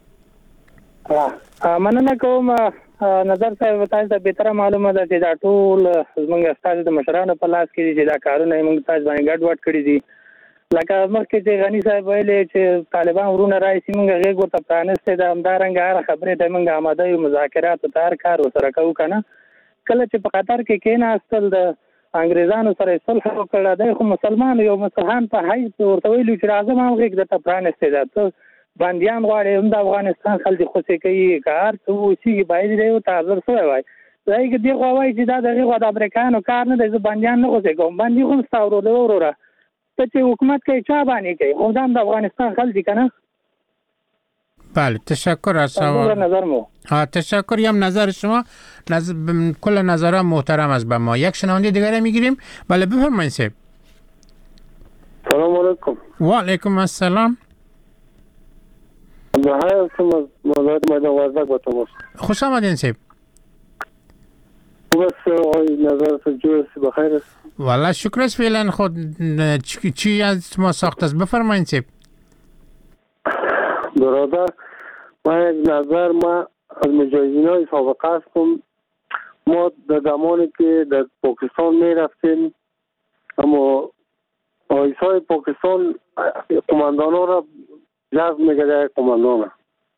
مننه کوم. نظر صاحب تاسو ته به تر معلومه ده چې دا ټول زموږ استاد د مشرانو په لاس کې دي چې دا کارونه موږ تاسو باندې ګډ وډ کړی دي. لکه مخکې چې غنی صاحب ویلي چې طالبان ورونه راځي، موږ غېږ ورته پرانستې ده، همدارنګه هره خبرې ته موږ آماده یو مذاکراتو ته هر کار ورسره کوو که نه. کله چې په قطر کې کېناستل د انګریزانو سره یې صلح وکړه، دی خو مسلمان یو مسلمان په حیث ورته ویلي چې راځه ما هم غېږ درته پرانستې ده، ته بندیان غواړې، هم د افغانستان خلک خوشې کوي، که هر څه اوسېږي باید دی ورته حاضر شوی وای. دی که دې خوا وایي چې دا د هغې خوا د امریکایانو کار نه دی، زه بندیان نه خوشې کوم. بندي خو هم ستا وروره وروره ته چې حکومت کوي چا باندې کوي، خو دا هم د افغانستان خلک دي که نه. بله تشکر از شما. نظر مو تشکر هم نظر شما. نظر... کل نظرها محترم است به ما. یک شنونده دیگر میگیریم. بله بفرمایید صاحب. سلام علیکم. و علیکم السلام. عبدالحی هستم از مولایت میدان وردک با تماس. خوش آمدین صاحب. خوب است آقای نظر سجو است بخیر است. والله شکر است. فعلا خود چی از ما ساخت است؟ بفرمایید صاحب. برادر ما یک نظر ما از مجاهدین های سابقه هستم. ما در زمانی که در پاکستان می رفتیم اما رئیس های پاکستان قماندان ها را جذب میگه. قماندان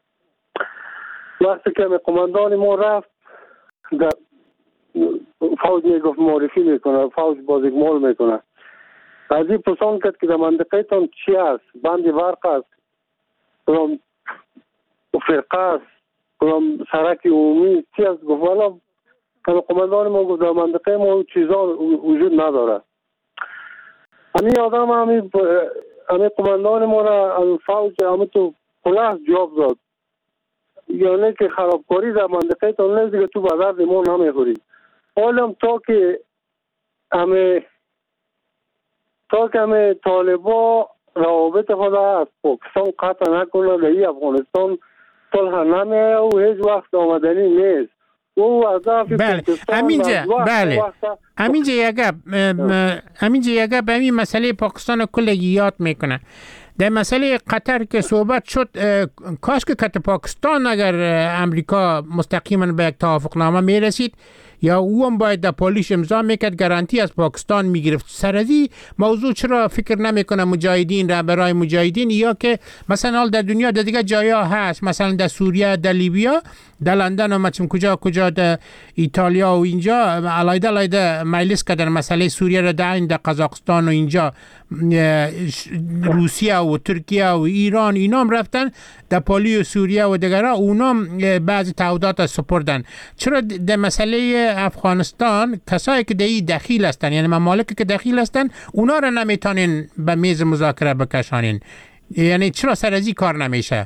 وقتی که قماندان ما رفت در فوج میگفت معرفی میکنه، فوج بازیگمال میکنه. از این پرسان کرد که در منطقه تان چی است؟ بند ورق است، کدام فرقه است، کدام سرک عمومی چی است؟ گفت والا قماندان ما گفت در منطقه ما چیزا وجود نداره. همین آدم همین همین قماندان ما را از فوج همین تو پلاس جواب داد، یعنی که خرابکاری در منطقه تان نیست که تو بازار ما نمیخوری. حالا تا که همه تا که همه طالبا روابط خود از پاکستان قطع نکنه در افغانستان صلح نمیه و هیچ وقت آمدنی نیست. بله همینجا بله همینجا یک گپ همینجا یک گپ همین مسئله پاکستان کل یاد میکنه. در مسئله قطر که صحبت شد، کاش که کت پاکستان اگر امریکا مستقیما به یک توافقنامه میرسید یا او هم باید در پالیش امضا میکرد، گارانتی از پاکستان میگرفت. سر از این موضوع چرا فکر نمیکنه مجاهدین، رهبرای مجاهدین، یا که مثلا حال در دنیا در دیگه جایا هست، مثلا در سوریه، در لیبیا، در لندن و مثلا کجا کجا در ایتالیا و اینجا علایده علایده مجلس کردن مسئله سوریه را، در در قزاقستان و اینجا روسیه و ترکیه و ایران اینا هم رفتن در پالی سوریه و دیگرها، اونا هم بعضی تعهدات سپردن. چرا در مسئله افغانستان کسایی که در این دخیل هستن، یعنی ممالکی که دخیل هستن، اونا را نمیتونین به میز مذاکره بکشانین؟ یعنی چرا سر از این کار نمیشه؟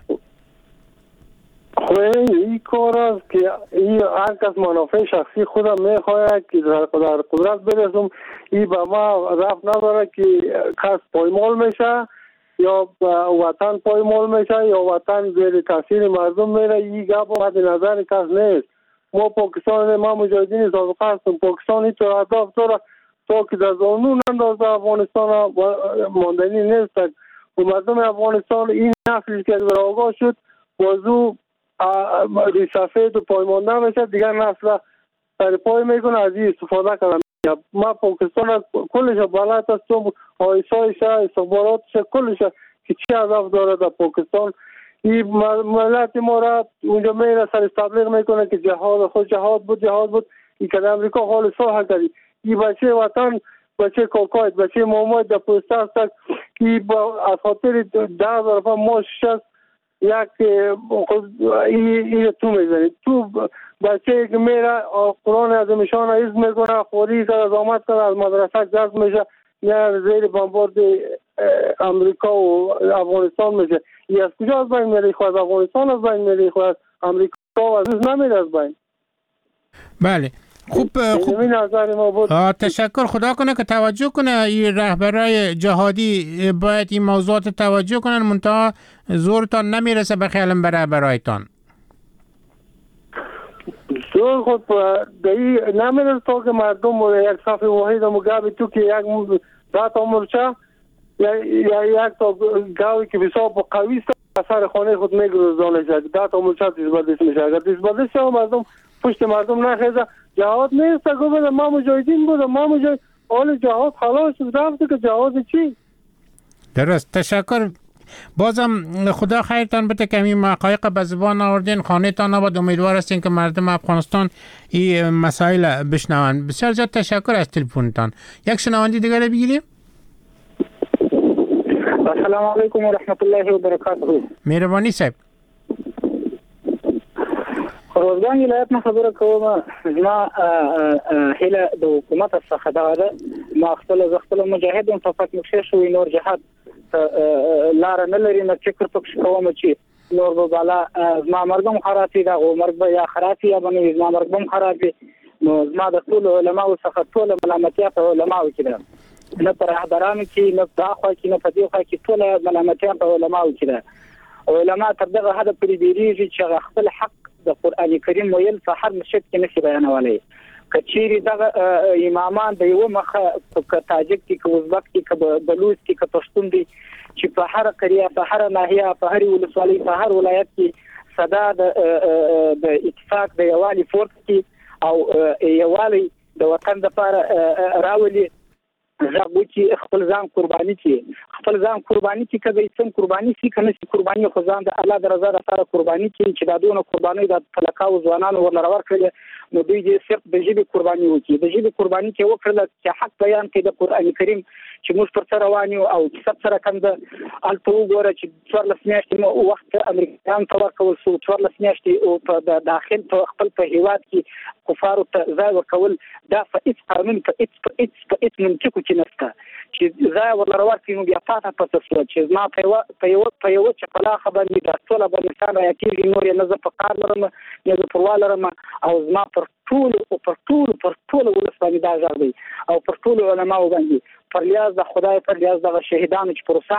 خب این کار است که این هر کس منافع شخصی خودم میخواهد که در قدرت برسم، این به ما رفت نداره که کس پایمال میشه یا وطن پایمال میشه یا وطن زیر تاثیر مردم میره. این گپ مد نظر کس نیست. ما پاکستان، ما مجاهدین سابقه هستیم. پاکستان هیچ اهداف داره تا که در زانو نندازه افغانستان ماندنی نیست. و مردم افغانستان این نسلی که در آگاه شد بازو ریسافید و پایمانده میشه، دیگر نسل سر پای میکنه، از این استفاده کنم. ما پاکستان کلش بلد هستم، آیسایش استخباراتش کلش که چی هدف داره در پاکستان. این ملت ما را اونجا میره سر تبلیغ میکنه که جهاد خود جهاد بود جهاد بود. این که امریکا حال صلح کردی، این بچه وطن، بچه کاکایت، بچه مامایت در پوسته هست که از خاطر ده هزار ماش شست یک این تو میزنی. تو بچه که میره قرآن از میشان عیز میکنه، خوری که از آمد کنه، از مدرسه جذب میشه، میره زیر بمبارد امریکا و افغانستان میشه. این از کجا از بین میره؟ خواهد افغانستان از بین میره، خواهد امریکا از این نمیره از بین. بله خوب خوب تشکر. خدا کنه که توجه کنه این رهبرای جهادی باید این موضوعات توجه کنن، منتها زورتان نمیرسه به خیالم به رهبرایتان. زور خود دایی نمیرسه تا که مردم یک صف واحد مگابی تو که یک دات امرچه یا یک تا گاوی که بسیار قوی است اثر خانه خود میگرزانه شد، دات امرچه دیزبادش میشه. اگر دیزبادش شد مردم پشت مردم نخیزه، جهاد نیست. گفت ما مجاهدین بودم، ما مجاهد حال جهاد خلاص رفته که جهاد چی؟ درست. تشکر. بازم خدا خیرتان بده که این حقایق به زبان آوردین، خانه تان آباد. امیدوار هستین که مردم افغانستان این مسائل بشنوند. بسیار زیاد تشکر از تلفنتان. یک شنونده دیگر بگیریم. السلام علیکم و رحمت الله و برکاته. مهربانی صاحب. روزګان ولایت نه خبره کوم. ما هله د حکومت څخه دا ده ما خپل زغتل مجاهدین په فتح مخشه شو نور جهاد لار نه لري نه فکر پکښ کوم چې نور به بالا ما مرګم خرافي دا او مرګ به یا خرافي یا باندې ما مرګم خرافي. نو ما د ټول علماء څخه ټول ملامتیا په علماء کې ده، نه پر حضرانو کې نه په خوا کې نه په دې خوا کې ټول ملامتیا په علماء کې ده. علماء تر دغه حد پرې دیریږي چې خپل حق د قران کریم ویل په هر مسجد کې نشي بیانولای. کچيري دغه امامان د یو مخه په تاجک کې کې ازبک کې کې بلوچ کې کې پښتون دي چې په هر قريه په هر ناحیه په هر ولسوالۍ په هر ولایت کې صدا د د اتفاق د یوالي فورت کې او یوالي د وطن لپاره راولي زغو چې خپل ځان قرباني کې خپل ځان قرباني کې کبه څنګه قرباني سي کنه چې قرباني خو ځان د الله د رضا لپاره قرباني کې چې دا دونه قرباني د طلقاو ځوانانو ورلور کړل. نو دوی دې صرف د ژبې قرباني وکړي، د ژبې قرباني کې وکړل چې حق بیان کې د قران کریم چې موږ پر سره روان یو او کتاب سره کوم د الته وګوره چې څوارلس میاشتې مو وخت امریکایان ته ورکول شو، څوارلس میاشتې او په داخل په خپل په هیواد کې کفارو ته ځای ورکول. دا په هیڅ قانون په هیڅ په هیڅ په هیڅ منطق کې نشته چې ځای ورلور کړي. نو بیا پاته پته شو چې ما په یو په یو په یو چې په لا خبر دي دا ټول افغانستان راکېږي، نور یې نه زه په کار لرم نه زه پروا لرم او زما پر ټول او پر ټول پر ټول ولسماني دا ځای او پر ټول علماء باندې پر لیاز د خدای پر لیاز د شهیدانو چې پروسان پروسان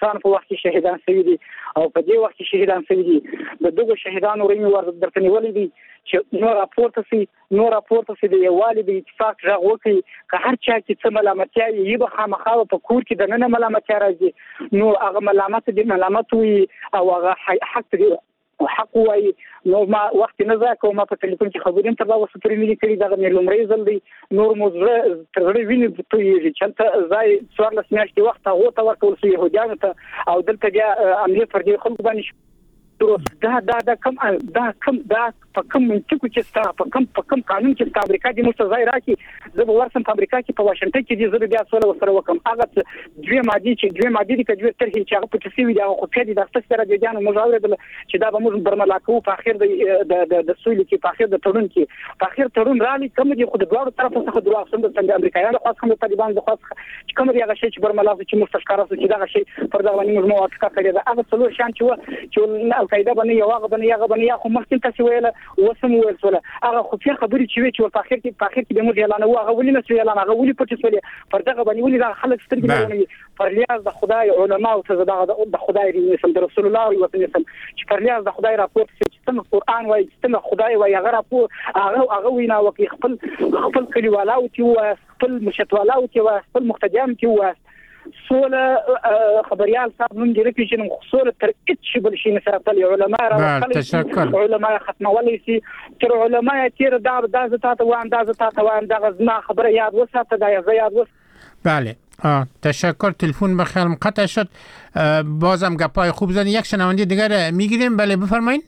افغانستان په وخت کې شهیدان شوي دي او په دې وخت کې شهیدان شوي دي د دغو شهیدانو ورې مې ور درته نیولې دي چې نور راپورته سي نور راپورته سي د یووالي د اتفاق غږ وکړي که هر چا کې څه ملامتیا یې به خامخا په کور کې د ننه ملامتیا راځي نو هغه ملامت دي ملامت وي او هغه حق دی حق وایي نو ما وخت نه ځکه کوم په ټلیفون کې خبرې تر دا وسه پرې ملي کړي دا مې لومړی ځل دی نور مو زړه تر زړه ویني تویږي چې ته ځای څوارلس میاشتې وخت هغه ته ورکول شو يهودانو ته او دلته بیا امنیت پر دې خلکو باندې دا دا دا کم دا کم دا په کوم منطق کې ستا په کوم په کوم قانون کې ستا امریکا د مستځای راکې زه به ورسم په امریکا کې په واشنگټن کې دي زه بیا سره وسره وکم هغه دوی مادي چې دوی مادي د کجوه تر هیڅ هغه په تسوي دا خو په دې د تاسو سره د جانو مجاوره بل چې دا به موږ برملا کوو په اخر د د د سویل کې په اخر د تړون کې په اخر تړون رالي کوم دي خو د دوه طرفو څخه دروغ سم د امریکایانو خاص هم د طالبان د خاص چې کوم دی هغه شی چې برملا چې مستشکاره چې دا شی پر دا باندې موږ موافقه کړې ده هغه څلور شان چې چې القاعده باندې یو هغه باندې هغه باندې خو مخکې تاسو ویل وسم ویل سره هغه خو په خبرې چې وی چې په اخر کې په اخر کې د موږ اعلان او هغه ولې نه سوي اعلان هغه ولې پټ سوي پر دغه باندې ولې دا خلک سترګې نه ونی پر لیاز د خدای علما او ته د خدای رسول د رسول الله او وسلم چې پر لیاز د خدای راپور چې څنګه قرآن وایي څنګه خدای وایي هغه راپور هغه هغه وینا وکي خپل خپل کلیوالا او چې خپل مشتوالا او چې خپل مقتدیان چې سوله خبريال صاحب نن دې رکی چې سوله تر هیڅ شي بل شي نه سره تل علماء راغلي علماء ختم ولي سي تر علماء تیر دا د ذات او انداز ته او انداز ما خبره یاد وساته دا یاد وس بله آه تشکر تلفن بخیر قطع شد بازم گپای خوب زدین یک شنونده دیگر میگیریم بله بفرمایید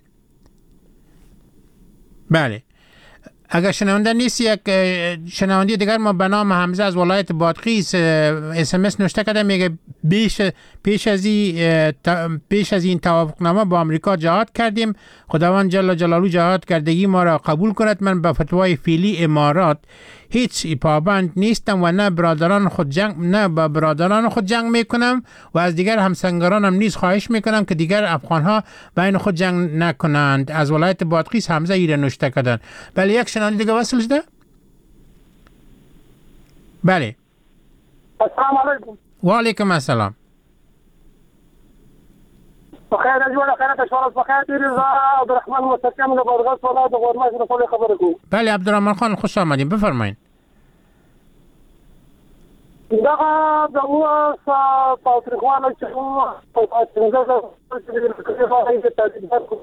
بله اگر شنونده نیست یک شنونده دیگر ما به نام حمزه از ولایت بادغیس اس ام اس نوشته کرده میگه بیش پیش از این پیش از این توافقنامه با آمریکا جهاد کردیم خداوند جل جلاله جهاد کردگی ما را قبول کند من به فتوای فعلی امارات هیچ پابند نیستم و نه برادران خود جنگ نه با برادران خود جنگ میکنم و از دیگر همسنگرانم نیز خواهش میکنم که دیگر افغانها بین خود جنگ نکنند از ولایت بادغیس حمزه ایره نوشته کردن بله یک شنونده دیگه وصل شده بله السلام علیکم و علیکم السلام بخیر جوړه خیرته شوال بخیر دې رضا عبدالرحمن مستقیم له بادغیس ولایت غورمای رسول خبره کوم بله عبدالرحمن خان خوش آمدید بفرمایید دا د اوه تاریخوانه چې په څنګه د تاریخ کو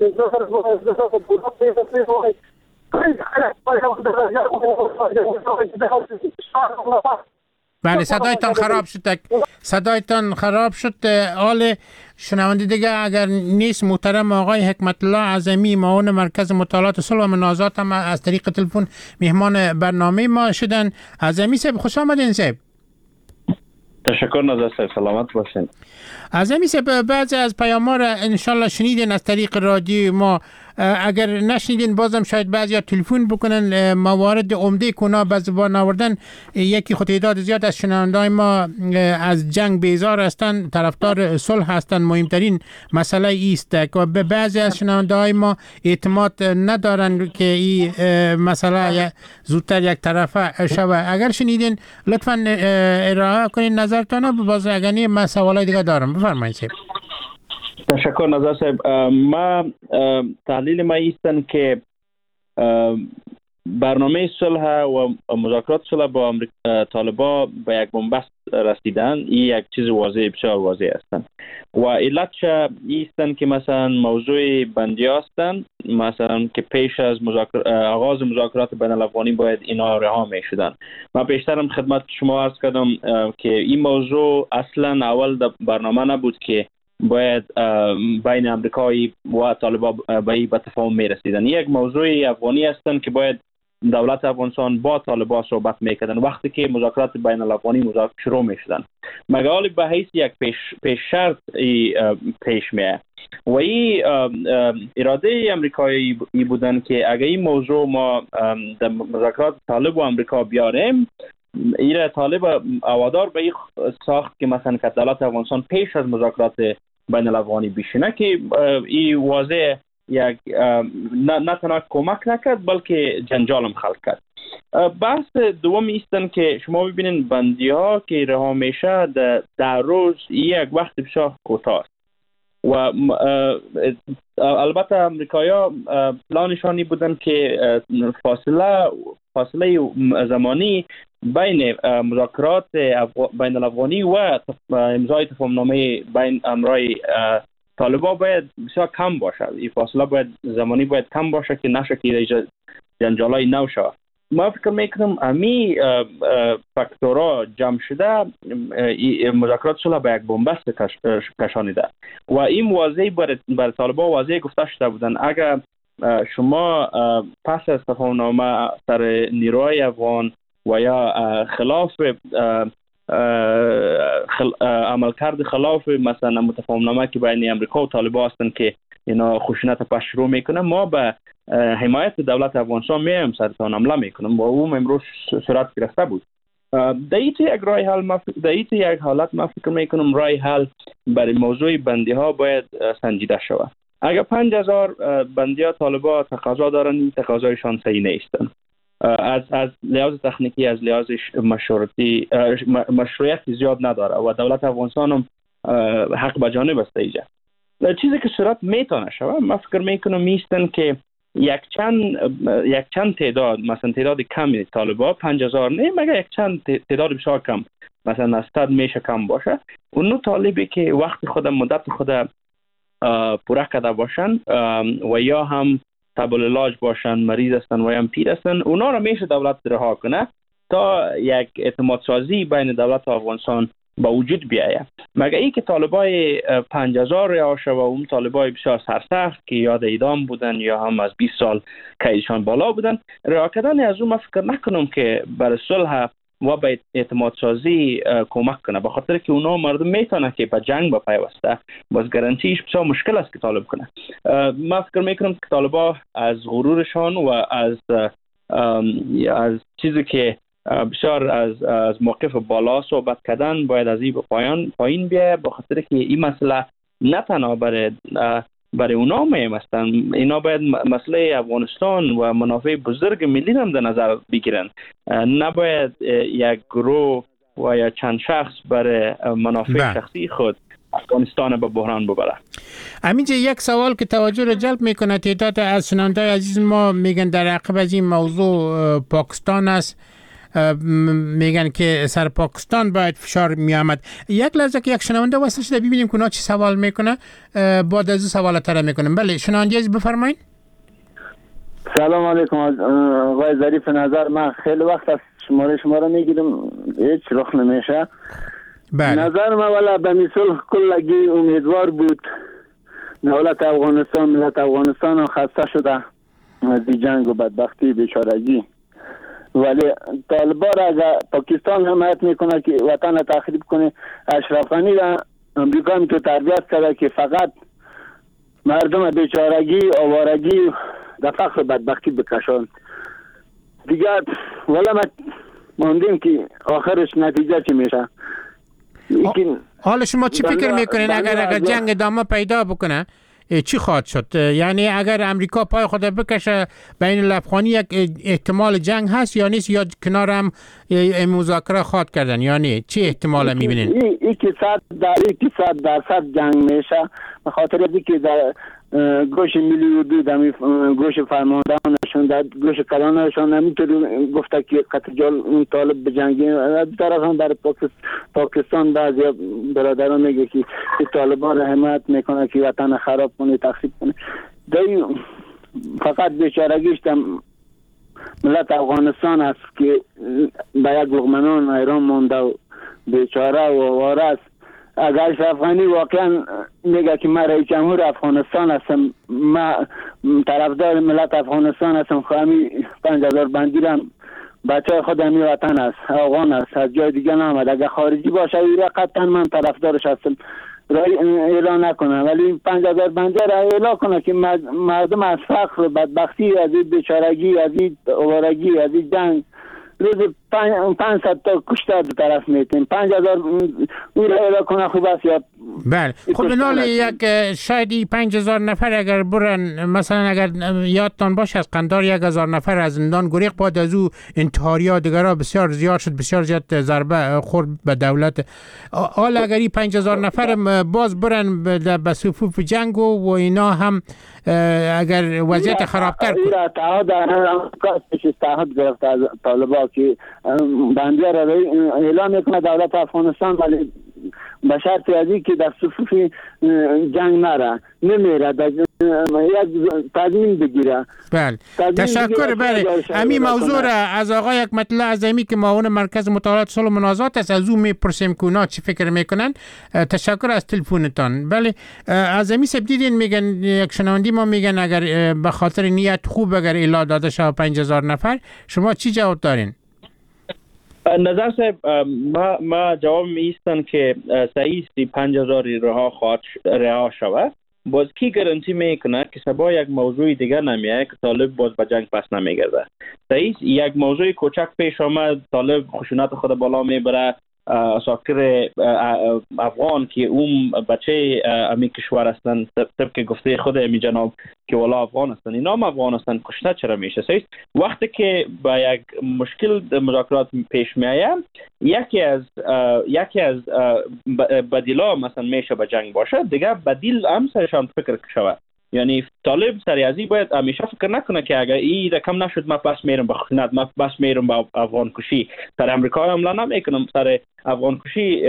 څه بله صدایتان خراب شد صدایتان خراب شد حال شنونده دیگه اگر نیست محترم آقای حکمت الله اعظمی معاون مرکز مطالعات صلح و منازعات هم از طریق تلفن مهمان برنامه ما شدن. اعظمی صاحب خوش آمدین صاحب. تشکر نظر صاحب سلامت باشین. اعظمی صاحب بعضی از پیام‌ها را انشالله شنیدین از طریق رادیو ما، اگر نشنیدین بازم شاید بعضیا تلفن بکنن. موارد عمده کنا به زبان آوردن، یکی خود تعداد زیاد از شنونده‌های ما از جنگ بیزار هستند، طرفدار صلح هستند. مهمترین مسئله ایست که به بعضی از شنونده‌های ما اعتماد ندارن که این مسئله زودتر یک طرفه شود. اگر شنیدین لطفاً ارائه کنین نظرتون. باز اگر نه من سوالای دیگه دارم، بفرمایید. تشکر نظر صاحب. ما تحلیل ما ایستن که برنامه صلح و مذاکرات صلح با طالبان به یک بنبست رسیدن، این یک چیز واضح بسیار واضح هستند و علتش ایستن که مثلا موضوع بندی هستند، مثلا که پیش از مذاکر... آغاز مذاکرات بین الافغانی باید اینا رها می شدن. من پیشترم خدمت شما عرض کردم که این موضوع اصلا اول در برنامه نبود که باید بین امریکایی و طالبان به این به تفاهم می رسیدن. یک موضوع افغانی هستند که باید دولت افغانستان با طالبان صحبت میکردن وقتی که مذاکرات بین الافغانی مذاکره شروع میشدن. مگه به حیث یک پیش پیش شرط پیش میه و این اراده امریکایی بودن که اگه این موضوع ما در مذاکرات طالب و امریکا بیاریم، ایره طالب اوادار به این ساخت که مثلا که دولت افغانستان پیش از مذاکرات بین الافغانی بشینه، که این واضح یک نه, نه تنها کمک نکرد بلکه جنجالم خلق کرد. بحث دوم ایستن که شما ببینین بندی ها که رها میشه در روز یک وقت بسیار کوتاه است و البته امریکایی‌ها پلانشانی بودن که فاصله فاصله زمانی بین مذاکرات بین الافغانی و امضای تفاهم‌نامه بین امرای طالبان باید بسیار کم باشه. این فاصله باید زمانی باید کم باشه که نشه که جنجالای نو شود. ما فکر میکنم امی فاکتورها جمع شده مذاکرات صلح به یک بنبست کشانیده و این واضح بر طالبان واضح گفته شده بودن اگر شما پس از تفاهم‌نامه سر نیروهای افغان و یا خلاف خل... عملکرد خلاف مثلا متفاهم‌نامه که بین امریکا و طالبان هستند که اینا خشونت پس شروع میکنه ما به حمایت دولت افغانستان میایم سرتان حمله میکنم و اون امروز صورت گرفته بود. در این یک راه حل ما در این یک حالت ما فکر میکنم راه حل برای موضوع بندی ها باید سنجیده شود. اگر پنج هزار بندی ها طالبان تقاضا دارن این تقاضایشان صحیح نیستن. از از لحاظ تکنیکی از لحاظ مشروعیتی مشروعیت زیاد نداره و دولت افغانستان هم حق به جانب است ایجا. چیزی که صورت میتونه شود من فکر میکنم میستن که یک چند یک چند تعداد مثلا تعداد کمی طالبان پنج هزار نه مگر یک چند تعداد بسیار کم مثلا صد میشه کم باشه اونو طالبی که وقت خود مدت خود پوره کرده باشن و یا هم تبل علاج باشن مریض هستن و هم پیر هستن اونا رو میشه دولت رها کنه تا یک اعتماد سازی بین دولت و افغانستان با وجود بیاید. مگر ای که طالبای پنج هزار رها شد و اون طالبای بسیار سرسخت که یاد اعدام بودن یا هم از بیست سال قیدشان بالا بودن رها کردن از اون من فکر نکنم که برای صلح و به اعتماد سازی کمک کنه به خاطر که اونا مردم میتونه که به جنگ بپیوسته باز گارانتیش بسیار مشکل است که طالب کنه. من فکر میکنم که طالبا از غرورشان و از از چیزی که بسیار از از موقف بالا صحبت کردن باید از این به پایان پایین بیاید به خاطر که این مسئله نه تنها برای برای اونا مهم هستن اینا باید مسئله افغانستان و منافع بزرگ ملی هم در نظر بگیرن نباید یک گروه و یا چند شخص برای منافع بله. شخصی خود افغانستان به بحران ببره. همینجا یک سوال که توجه را جلب میکنه تعداد از شنونده‌های عزیز ما میگن در عقب از این موضوع پاکستان است میگن که سر پاکستان باید فشار میامد. یک لحظه که یک شنونده واسه شده ببینیم که چی سوال میکنه بعد از سوال تر میکنم. بله شنونده عزیز بفرمایید. سلام علیکم آقای ظریف نظر من خیلی وقت از شماره شما رو میگیرم هیچ رخ نمیشه. بله. نظر من والا به مثل کلگی امیدوار بود دولت افغانستان ملت افغانستان خسته شده از جنگ و بدبختی بیچارگی ولی طالبان را اگر پاکستان حمایت میکنه که وطن را تخریب کنه اشرف غنی را امریکا هم تو تربیت کرده که فقط مردم بیچارگی آوارگی در فقر بدبختی بکشان دیگر ولی ما موندیم که آخرش نتیجه چی میشه. حالا شما چی فکر میکنین اگر اگر جنگ ادامه پیدا بکنه چی خواهد شد؟ یعنی اگر امریکا پای خود بکشه بین الافغانی یک احتمال جنگ هست یا نیست یا کنار هم مذاکره خواهد کردن یعنی چی احتمال میبینین؟ این ای که صد در این صد درصد جنگ میشه به خاطر اینکه که در گوش ملی اردو در گوش فرماندهانشون در گوش کلانشون نمیتونه گفته که قتل اون طالب به جنگی از طرف هم در پاکستان بعضی برادران میگه که طالبان را حمایت میکنه که وطن خراب کنه تخریب کنه. دایی فقط بیچارگیش ملت افغانستان است که به یک لقمه ایران مونده و بیچاره و آواره است. اگر اشرف غنی واقعا میگه که من رئیس جمهور افغانستان هستم من طرفدار ملت افغانستان هستم خواهمی پنج هزار بندی رم بچه خود همی وطن است افغان است از جای دیگه نامد اگر خارجی باشه ایره قطعا من طرفدارش هستم اعلان نکنه ولی پنج هزار بندی را اعلان کنه که مردم از فقر بدبختی از این بیچارگی از این آوارگی از این جنگ روز پانصد تا کشته دو طرف میتیم. پنج هزار او را اعلا کنه خوب است یا بله. خب بنال یک شاید این پنج هزار نفر اگر برن مثلا اگر یادتان باشه از قندار یک هزار نفر از زندان گریخت، بعد از او انتحاری ها دیگرها بسیار زیاد شد، بسیار زیاد ضربه خورد به دولت. حالا اگر این پنج هزار نفر باز برن به صفوف جنگ و اینا هم اگر وضعیت خرابتر کنه. ایرا تعهد آمریکا تعهد گرفت از طالبان که بندیه را اعلام میکنه دولت افغانستان، ولی به شرط ازی که در صفوف جنگ نره، نمیره، یک تضمین بگیره. بله تشکر. بله همین موضوع را از آقای حکمت الله اعظمی که معاون مرکز مطالعات صلح و منازعات است از او میپرسیم که اونا چی فکر میکنن. تشکر از تلفنتان. بله اعظمی صاحب دیدین میگن یک شنوندی ما میگن اگر به خاطر نیت خوب اگر الا داده شود پنج هزار نفر، شما چی جواب دارین؟ نظر صاحب ما ما جواب میستن که صحیح سی پنج هزاری رها خواهد رها شود. باز کی گارانتی میکنه که سبا یک موضوع دیگر نمیاد که طالب باز به جنگ پس نمیگرده؟ صحیح یک موضوع کوچک پیش آمد، طالب خشونت خود بالا میبره، اساکر افغان که اون بچه امی کشور هستن طبق گفته خود امی جناب که والا افغان هستن، اینا هم افغان هستن، کشته چرا میشه؟ صحیح وقتی که با یک مشکل مذاکرات پیش میایه، یکی از یکی از بدیلا مثلا میشه به جنگ باشه، دیگه بدیل هم سرشان فکر شود. یعنی طالب سریعی باید همیشه فکر نکنه که اگر این رقم نشد ما پس میرم به خشونت، ما پس میرم به افغان کشی. سر امریکا حمله نمیکنم، سر افغان کشی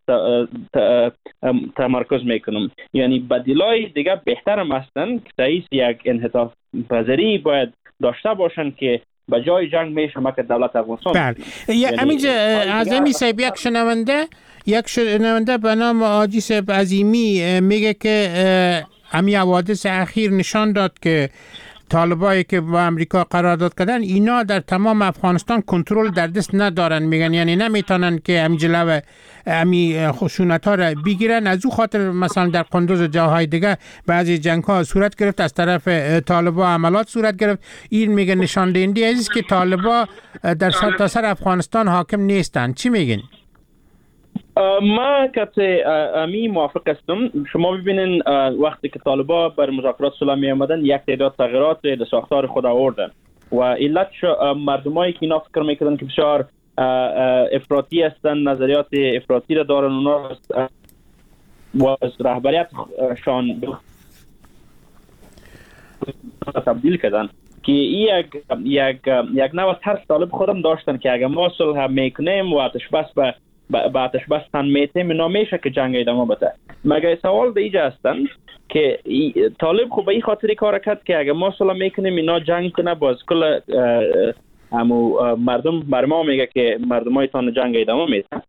تمرکز میکنم. یعنی بدیلای دیگه بهتر هم هستن که سعیس یک انحطاط پذیری باید داشته باشن که به جای جنگ میشه ما که دولت افغانستان. بله همینجا اعظمی صاحب یک شنونده یک شنونده به نام آجی صاحب عظیمی میگه که همین حوادث اخیر نشان داد که طالبایی که با امریکا قرارداد کردن اینا در تمام افغانستان کنترل در دست ندارن. میگن یعنی نمیتونن که هم جلو امی خشونت ها را بگیرن. از او خاطر مثلا در قندوز جاهای دیگه بعضی جنگ ها صورت گرفت، از طرف طالبا عملات صورت گرفت. این میگن نشان دهنده است که طالبا در سرتاسر افغانستان حاکم نیستن. چی میگین؟ ما که امی موافق هستم. شما ببینین وقتی که طالبا بر مذاکرات صلح می آمدن یک تعداد تغییرات در ساختار خود آوردن و علت مردمایی که اینا فکر میکردن که بسیار افراطی هستن، نظریات افراطی را دارن، اونا و از رهبریتشان تبدیل کردن که یک یک یک نوع ترس طالب خودم داشتن که اگر ما صلح میکنیم و آتش بس به با آتش بس تن میتیم اینا میشه که جنگ ادامه بده. مگر سوال دیگه هستن که طالب خوب به این خاطر کار کرد که اگر ما صلح میکنیم اینا جنگ کنه، باز کل همو مردم بر ما میگه که مردمای تان جنگ ادامه میده.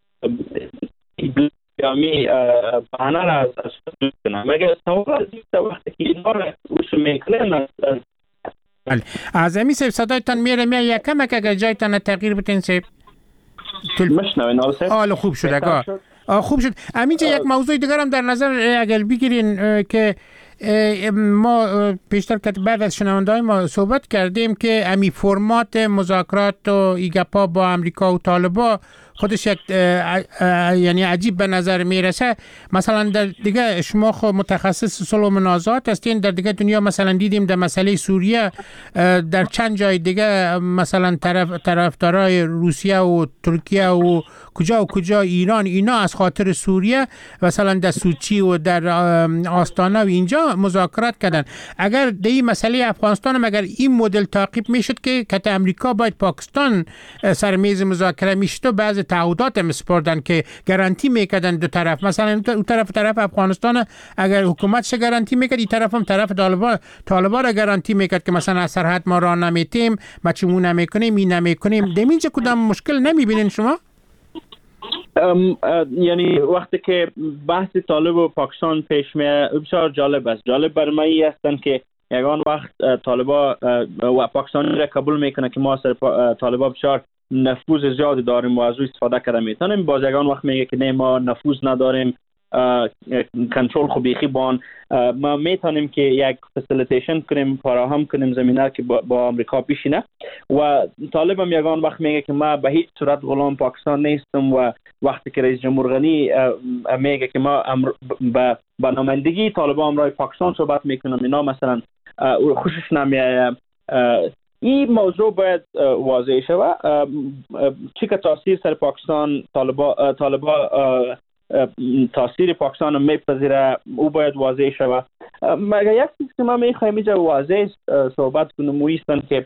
یعنی بهانه را از از کنه. مگر سوال دیگه وقتی که اینا را اصول میکنن. بله اعظمی صاحب صدایتان میره میاد یکم اگر جایتان تغییر بتین صاحب مشنوین حالا خوب شد اگه خوب شد. همینجا یک موضوع دیگر هم در نظر اگر بگیرین که ما پیشتر که بعد از شنونده‌های ما صحبت کردیم که امی فرمات مذاکرات و ایگپا با امریکا و طالبا خودش یک یعنی عجیب به نظر میرسه. مثلا در دیگه شما خود متخصص صلح و منازعات هستین، در دیگه دنیا مثلا دیدیم در مسئله سوریه در چند جای دیگه مثلا طرف طرفدارای روسیه و ترکیه و کجا و کجا ایران اینا از خاطر سوریه مثلا در سوچی و در آستانه و اینجا مذاکرات کردن. اگر در این مسئله افغانستان هم اگر این مدل تعقیب میشد که کت امریکا باید پاکستان سر میز مذاکره میشد و بعض تعهدات مسپردن که گارانتی میکردن دو طرف، مثلا اون طرف طرف افغانستان اگر حکومتش گارانتی میکرد این طرف هم طرف طالبان طالبان را گارانتی میکرد که مثلا از سرحد ما را نمیتیم، ما چمون نمیکنیم، این نمیکنیم. دمینجا کدام مشکل نمیبینین شما؟ یعنی وقتی که بحث طالب و پاکستان پیش میاد بسیار جالب است. جالب بر من این هستن که یگان وقت طالبا و پاکستانی را قبول میکنه که ما سر طالبا بسیار نفوذ زیاد داریم و از او استفاده کرده میتونیم، باز یگان وقت میگه که نه ما نفوذ نداریم کنترل خو بیخی بان ما میتونیم که یک فسیلیتیشن کنیم، فراهم کنیم زمینه که با, با آمریکا بشینه. و طالب هم یگان وقت میگه که ما به هیچ صورت غلام پاکستان نیستم و وقتی که رئیس جمهور غنی میگه که ما به با نمایندگی طالبان امرای پاکستان صحبت میکنم، اینا مثلا خوشش نمیایه. این موضوع باید واضح شود. چی که تاثیر سر پاکستان طالبا طالبا تاثیر پاکستان میپذیره او باید واضح شود. مگر یک چیز که ما میخوایم اینجا واضح صحبت کنم و ایستن که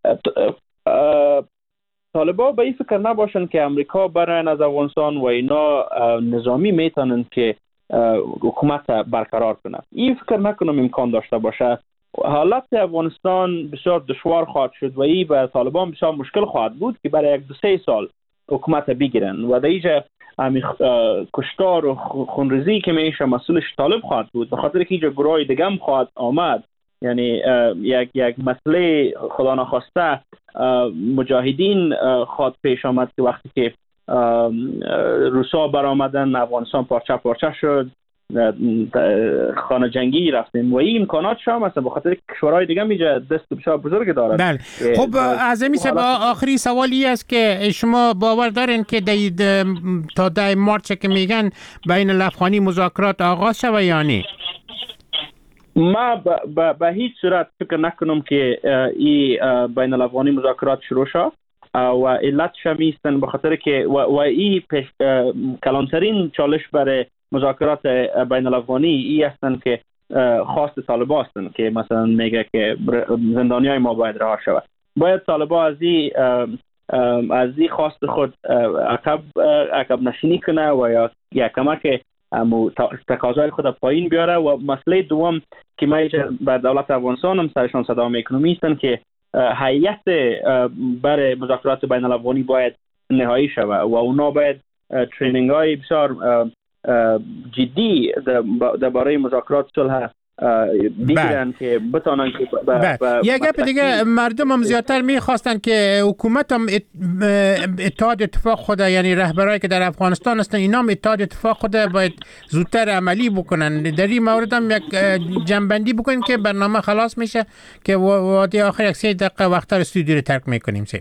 طالبا به این فکر نباشن که امریکا برای از افغانستان و اینا نظامی میتونن که حکومت برقرار کنه. این فکر نکنم امکان داشته باشه. حالت افغانستان بسیار دشوار خواهد شد و این به طالبان بسیار مشکل خواهد بود که برای یک دو سه سال حکومت بگیرن و در اینجا کشتار و خونریزی که میشه مسئولش طالب خواهد بود، به خاطر که اینجا گروه دیگه هم خواهد آمد. یعنی یک یک مسئله خدا نخواسته مجاهدین خواهد پیش آمد که وقتی که روسا برآمدن افغانستان پارچه پارچه شد، خانه جنگی رفتیم و این امکانات شما مثلا به خاطر کشورهای دیگه میجا دست بسیار بزرگ دارد. بله. خب اعظمی صاحب آخری سوالی است که شما باور دارین که تا ده مارچ که میگن بین الافغانی مذاکرات آغاز شود یا نه؟ ما به هیچ صورت فکر نکنم که این بین الافغانی مذاکرات شروع شد و علت شمیستن به خاطر که و, و این کلانترین چالش برای مذاکرات بین الافغانی ای هستن که خواست طالبان هستن که مثلا میگه که زندانیای ما باید رها شود. باید طالبان از این از این خواست خود عقب عقب نشینی کنه و یا یا کمک تقاضای خود پایین بیاره. و مسئله دوم که ما بر دولت افغانستان هم سرشان صدا میکنم هستن که هیئت برای مذاکرات بین الافغانی باید نهایی شود و اونا باید ترینینگ های بسیار جدی درباره مذاکرات صلح بگیرن که بتونن که یک گپ دیگه مردم هم زیادتر میخواستن که حکومت هم اتحاد اتفاق خود، یعنی رهبرایی که در افغانستان هستن اینا هم اتحاد اتفاق خود باید زودتر عملی بکنن. در این مورد هم یک جنبندی بکنین که برنامه خلاص میشه که وادی آخر یک سه دقیقه وقتر استودیو رو ترک میکنیم. سه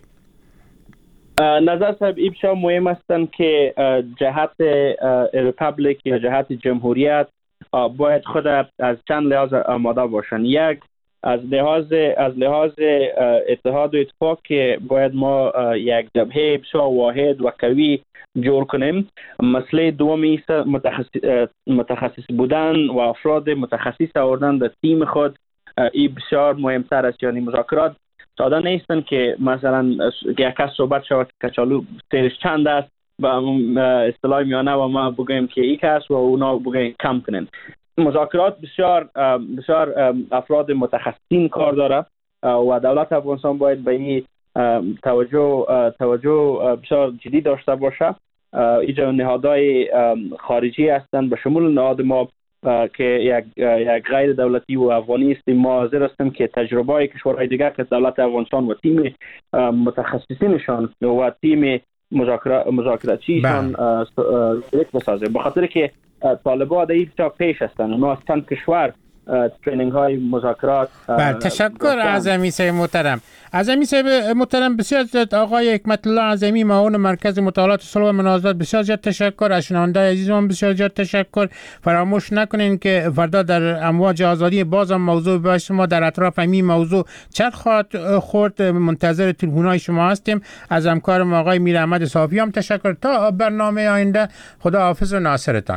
نظر صاحب این بسیار مهم هستند که جهت ریپابلیک یا جهت جمهوریت باید خود از چند لحاظ آماده باشن. یک از لحاظ از لحاظ اتحاد و اتفاق که باید ما یک جبهه بسیار واحد و قوی جور کنیم. مسئله دومی است متخصص متخصص بودن و افراد متخصص آوردن در تیم خود. این بسیار مهمتر است. یعنی مذاکرات ساده نیستن که مثلا یک کس صحبت شود که کچالو سیرش چند است و اصطلاح میانه و ما بگویم که یک است و اونا بگویم کم کنن. مذاکرات بسیار بسیار افراد متخصصین کار داره و دولت افغانستان باید به این توجه توجه بسیار جدی داشته باشه. اینجا نهادهای خارجی هستند به شمول نهاد ما که یک یک غیر دولتی و افغانی هستیم. ما حاضر هستیم که تجربه کشورهای دیگر که دولت افغانستان و تیم متخصصینشان و تیم مذاکراتیشان یک بسازه. به خاطر که طالبان در این پیش هستند. اونا از چند کشور ترینینگ های مذاکرات. بله تشکر اعظمی صاحب محترم. اعظمی صاحب محترم بسیار زیاد آقای حکمت الله اعظمی معاون مرکز مطالعات صلح و مناظرات بسیار زیاد تشکر. از شنونده‌های عزیزم بسیار زیاد تشکر. فراموش نکنین که فردا در امواج آزادی بازم موضوع با شما در اطراف همین موضوع چرخ خواهد خورد. منتظر تلفن‌های شما هستیم. از همکارم آقای میر احمد صافی هم تشکر. تا برنامه آینده خدا حافظ و ناصرتان.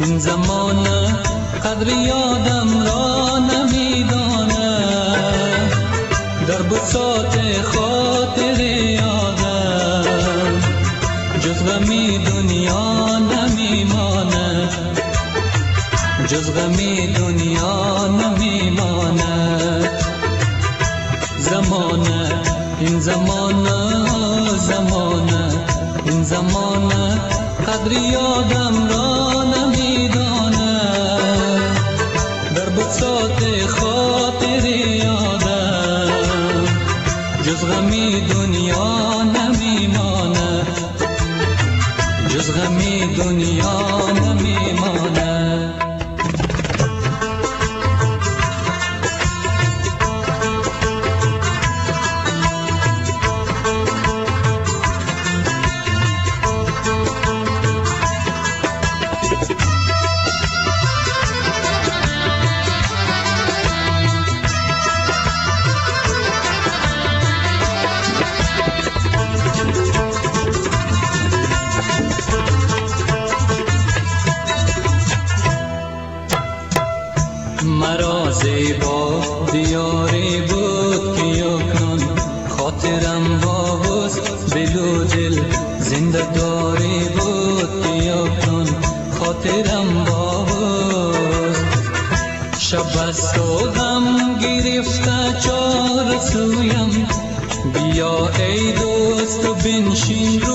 این زمانه قدر یادم را نمیدانم، در بساط خاطر یادم جز غمی دنیا نمیماند، جز غمی دنیا نمیماند. زمانه این زمانه زمانه این زمانه قدر یادم را نمیداند، در بساط خاطر یادم جز غمی دنیا نمیماند، جز غمی دنیا نمیماند. مرا زیبا دیاری بود که یکنون خاطرم با حسن دل و دل زنده داری بود که یکنون خاطرم با حسن. شب است و غم گرفته چار سویم، بیا ای دوست و بنشین رو